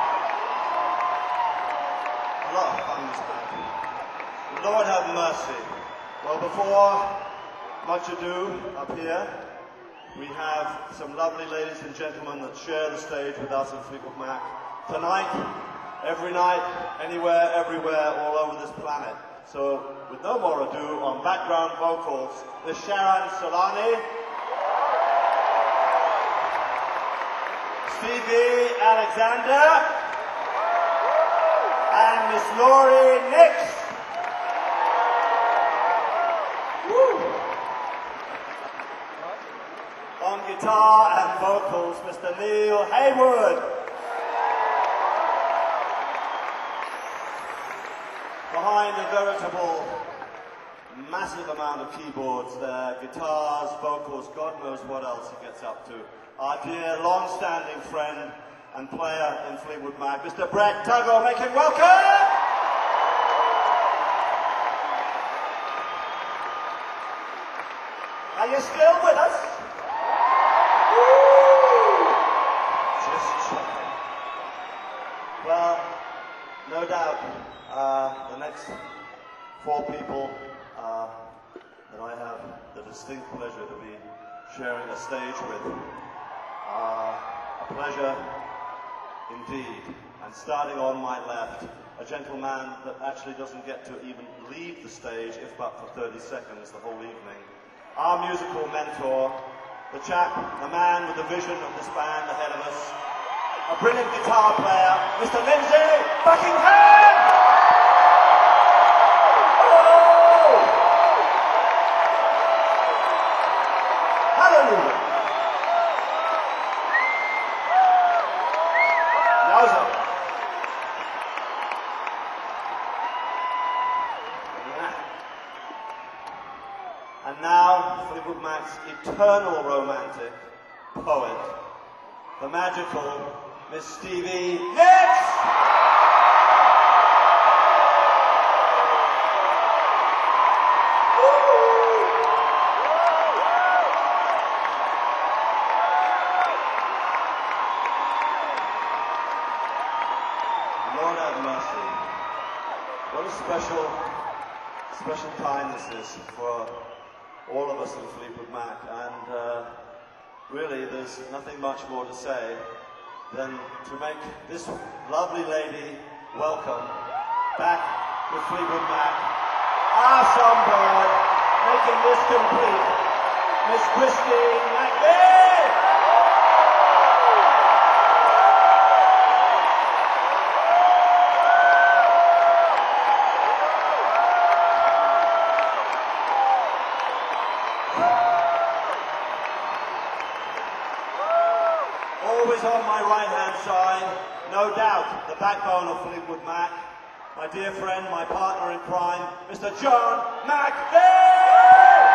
A lot of fun was had. Lord have mercy. Well, before much ado, up here, we have some lovely ladies and gentlemen that share the stage with us in Fleetwood Mac. Tonight, every night, anywhere, everywhere, all over this planet. So, with no more ado, on background vocals, Miss Sharon Solani, Stevie Alexander, and Miss Laurie Nix. On guitar and vocals, Mr. Neil Haywood. Behind a veritable massive amount of keyboards there, guitars, vocals, God knows what else he gets up to. Our dear long-standing friend and player in Fleetwood Mac, Mr. Brett Tuggle, make him welcome! Are you still with us? Just checking. Well, no doubt, the next four people that I have the distinct pleasure to be sharing a stage with are a pleasure indeed. And starting on my left, a gentleman that actually doesn't get to even leave the stage, if but for 30 seconds the whole evening. Our musical mentor, the chap, the man with the vision of this band ahead of us, a brilliant guitar player, Mr. Lindsay Buckingham! Oh! Hallelujah! Yowza! And now, Fleetwood Mac's eternal romantic poet, the magical Miss Stevie Nicks! Lord have mercy. What a special time this is for all of us in Fleetwood Mac, and really there's nothing much more to say than to make this lovely lady welcome back to Fleetwood Mac, our songbird, making this complete, Miss Christine McVie! Always on my right-hand side, no doubt, the backbone of Fleetwood Mac, my dear friend, my partner in crime, Mr. John McVie!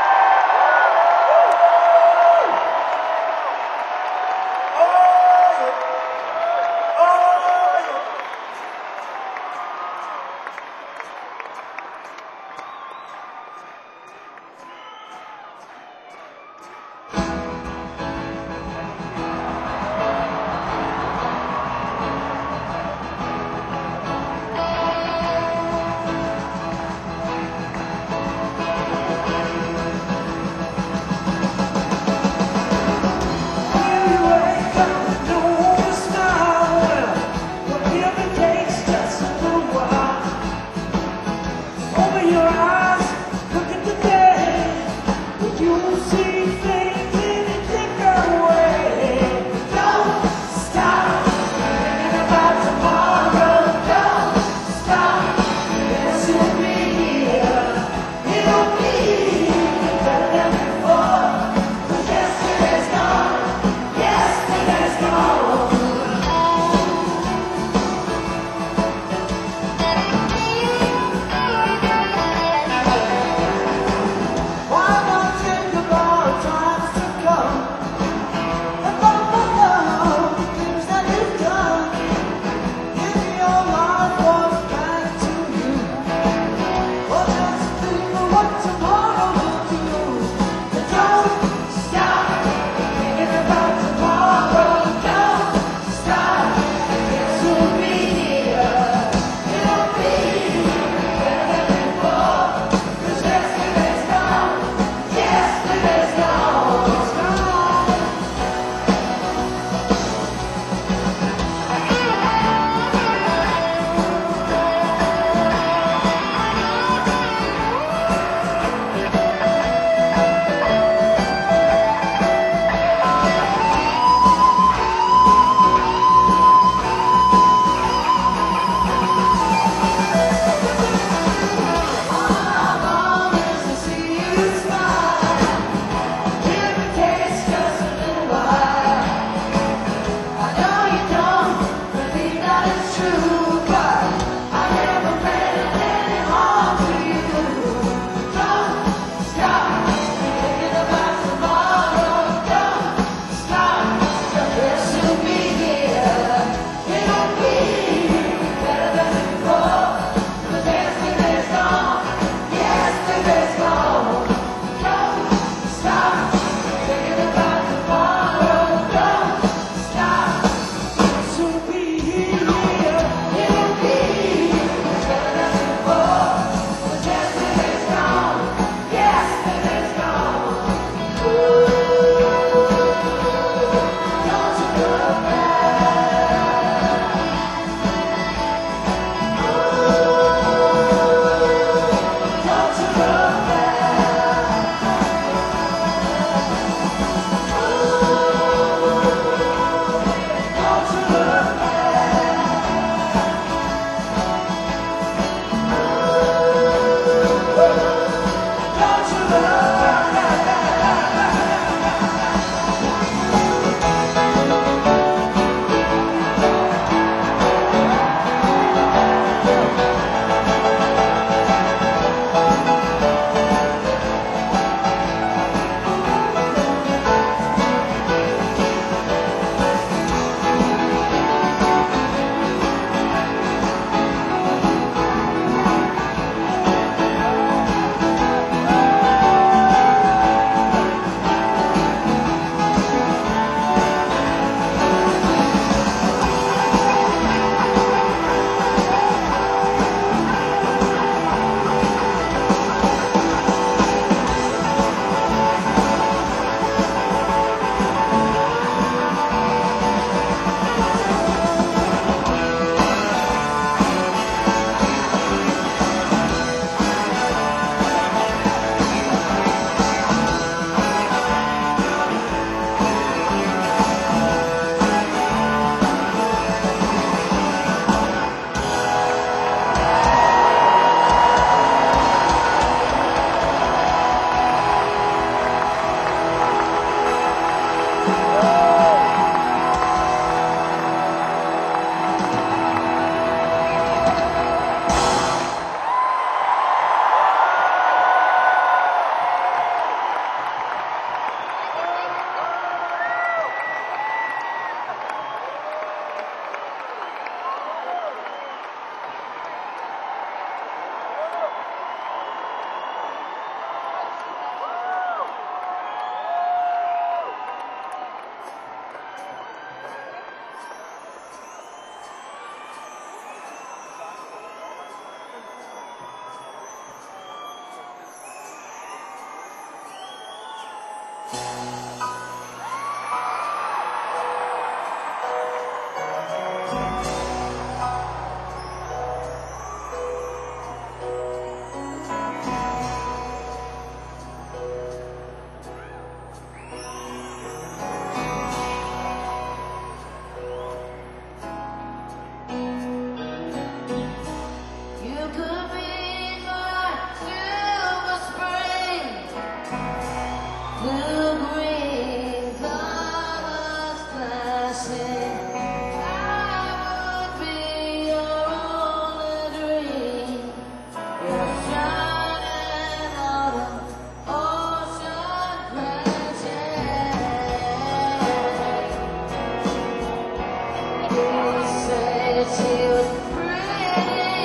she was pretty,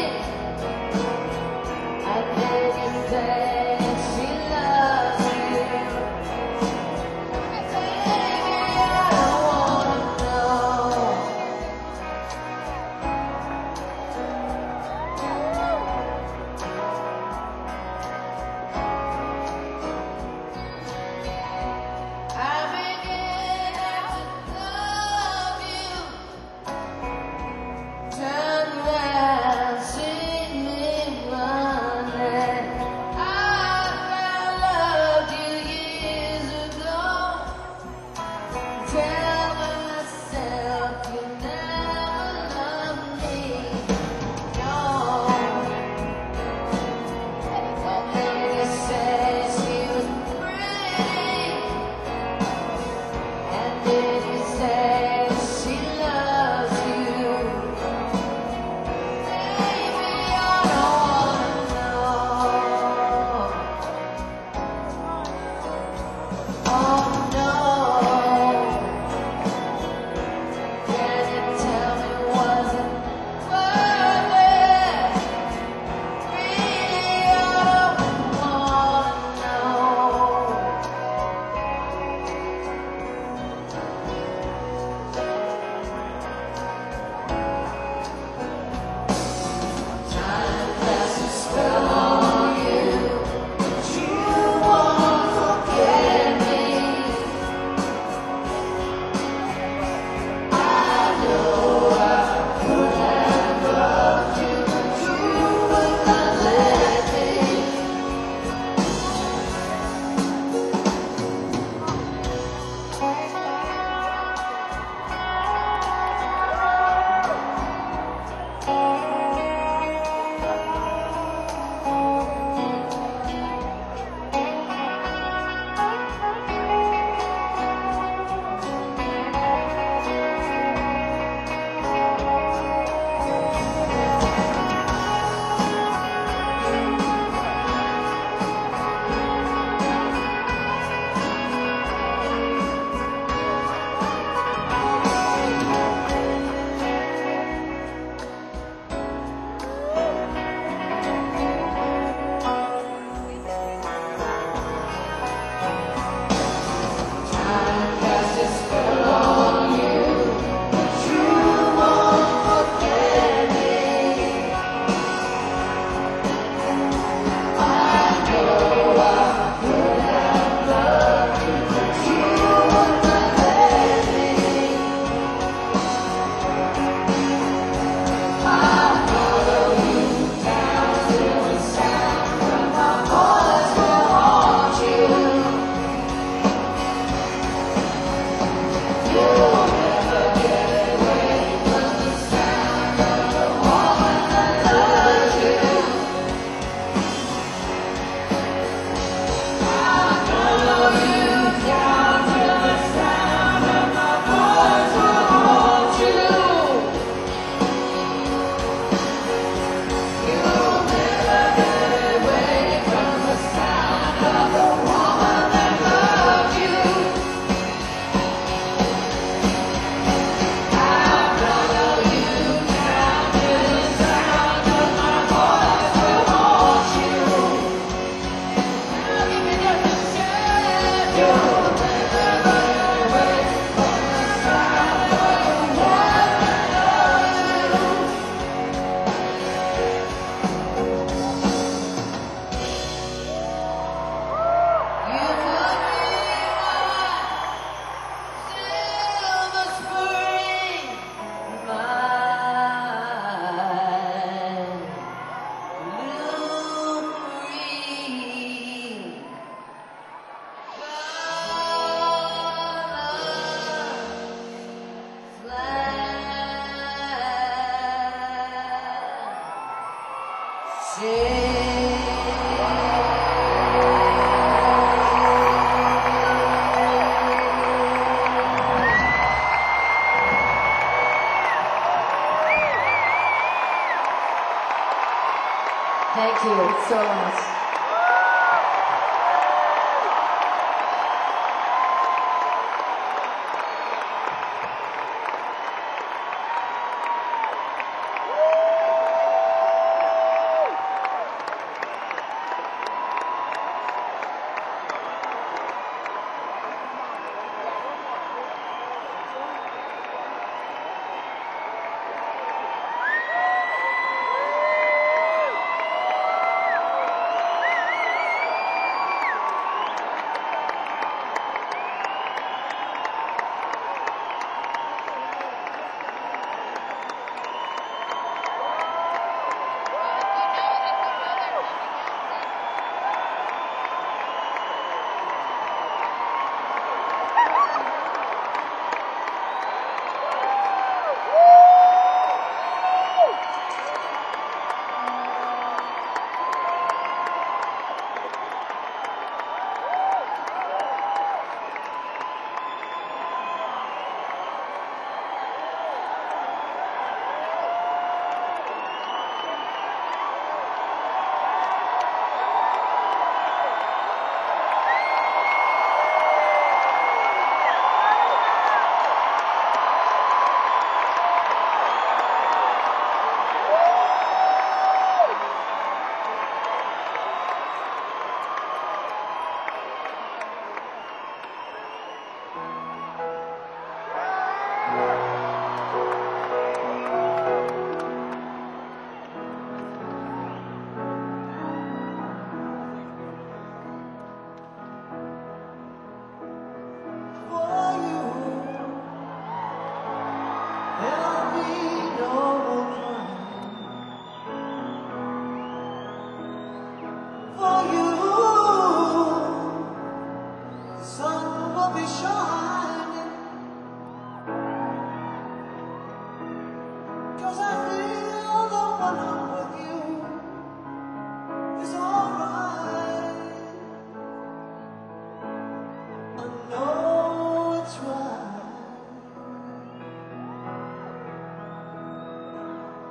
and then you said she loves you. Baby, I don't wanna know. I began to love you. Turn around, see me running. I loved you years ago. Tell myself you never loved me. No. And then you said she was pretty. And then you said she loves you. Baby, I don't wanna know. Oh no. Can you tell me was it worth it? Really, I don't wanna know. Time casts a spell on you, but you won't forget me. I know I could have loved you, but you would not let me. Time casts a spell on you, but you won't forget me. I know I could have loved you, but you would not let me. I follow you down to the sound of my voice will haunt you. You'll never get away from the sound of the woman that loves you. I follow you down to the sound of my voice will haunt you. You'll never get away from the sound of the woman that loves you. I follow you down to the sound of my voice will haunt you. Now give me just a chance. You'll never get away from the sound of the woman that loves you. You could be my silver spring, Thank you so much.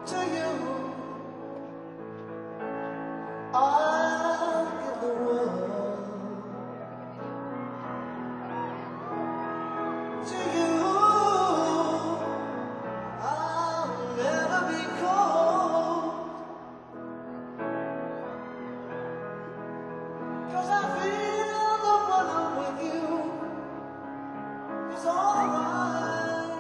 To you, I give the world. To you, I'll never be cold. 'Cause I feel that when I'm with you, it's alright.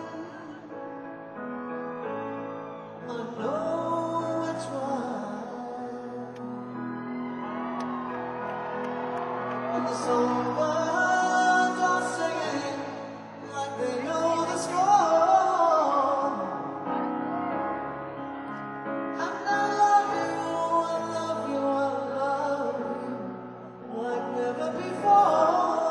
I know it's right. And the songbirds are singing like they know the score. And I love you, I love you, I love you like never before.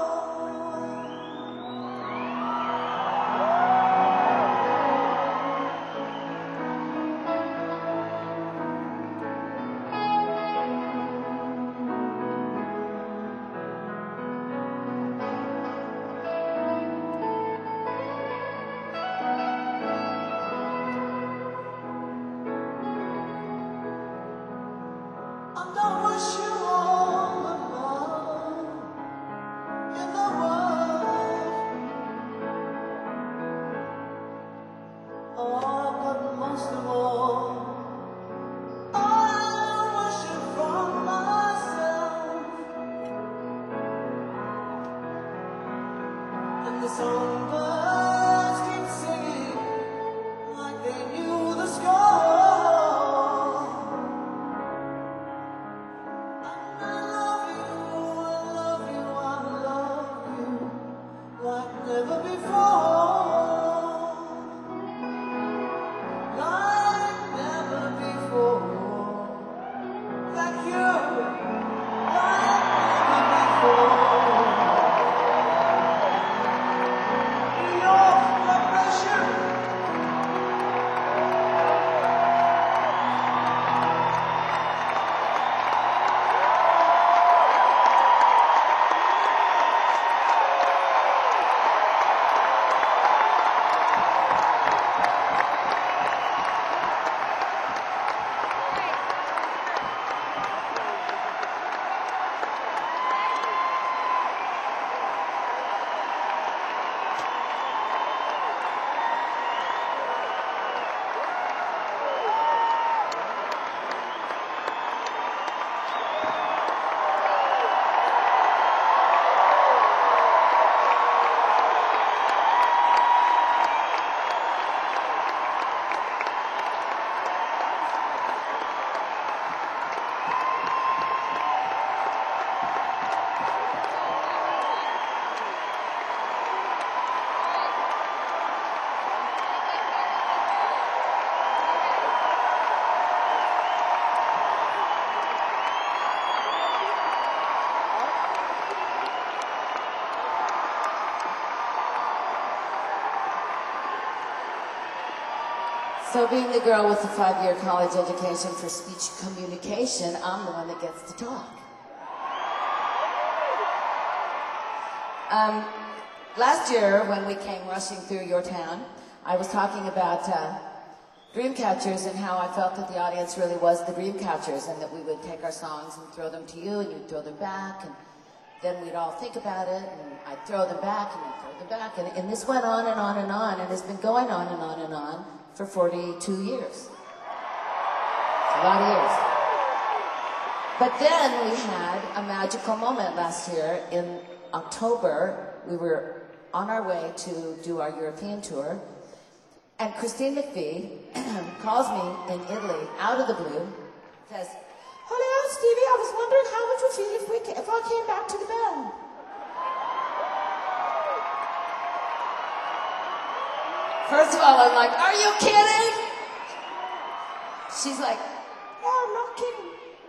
I don't wish you all the love in the world. Oh, but most of all, I wish it from myself. And the songbirds keep singing like they knew the score. And I love you, I love you, I love you like never before. Like never before. Like you, like never before. New York, God bless you. So being the girl with the 5-year college education for speech communication, I'm the one that gets to talk. Last year, when we came rushing through your town, I was talking about Dreamcatchers and how I felt that the audience really was the Dreamcatchers, and that we would take our songs and throw them to you, and you'd throw them back, and then we'd all think about it, and I'd throw them back, and you'd throw them back, and this went on and on and on, and it's been going on and on and on for 42 years. It's a lot of years. But then we had a magical moment last year. In October, we were on our way to do our European tour, and Christine McVie calls me in Italy, out of the blue, says, "Hello, Stevie, I was wondering how would you feel if I came back to the band?" First of all, I'm like, "Are you kidding?" She's like, "No, I'm not kidding."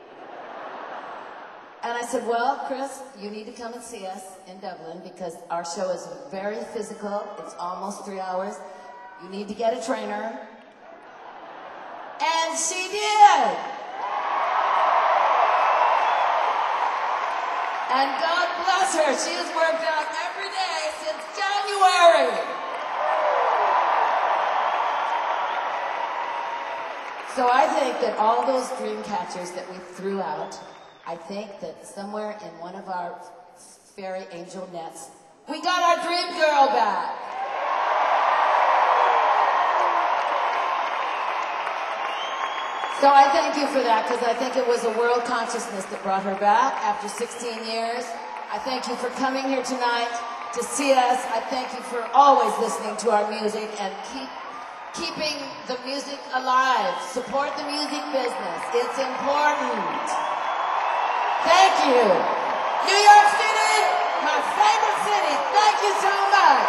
And I said, "Well, Chris, you need to come and see us in Dublin because our show is very physical. It's almost 3 hours. You need to get a trainer." And she did. And God bless her. She has worked out every day since January. So I think that all those dream catchers that we threw out, I think that somewhere in one of our fairy angel nets, we got our dream girl back. So I thank you for that, because I think it was a world consciousness that brought her back after 16 years. I thank you for coming here tonight to see us. I thank you for always listening to our music and keeping the music alive. Support the music business. It's important. Thank you. New York City, my favorite city. Thank you so much.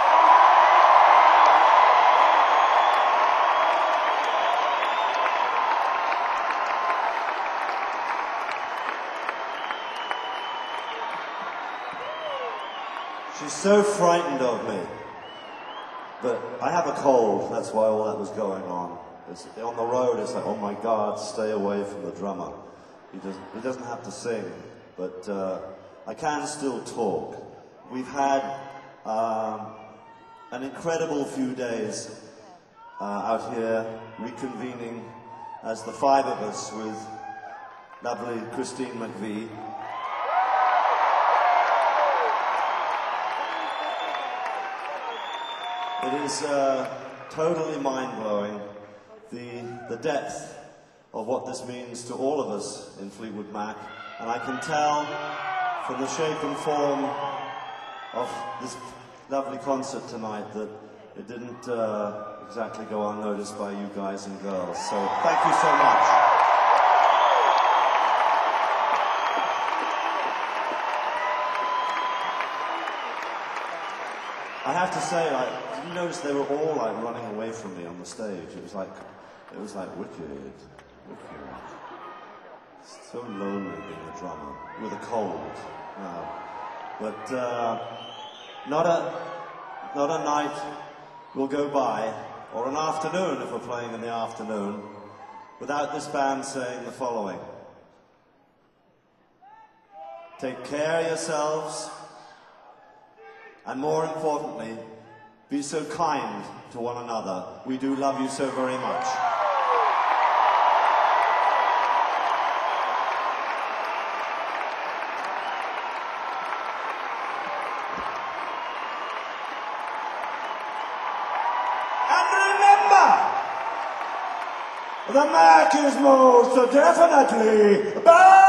She's so frightened of me. But I have a cold, that's why all that was going on. On the road, it's like, oh my God, stay away from the drummer. He doesn't have to sing, but I can still talk. We've had an incredible few days out here reconvening as the five of us with lovely Christine McVie. It is totally mind-blowing, the depth of what this means to all of us in Fleetwood Mac, and I can tell from the shape and form of this lovely concert tonight that it didn't exactly go unnoticed by you guys and girls, so thank you so much. I have to say, did you notice they were all like running away from me on the stage? It was like wicked. It's so lonely being a drummer with a cold now. But not a night will go by, or an afternoon if we're playing in the afternoon, without this band saying the following: take care of yourselves. And more importantly, be so kind to one another. We do love you so very much. And remember, the Mac is most definitely back!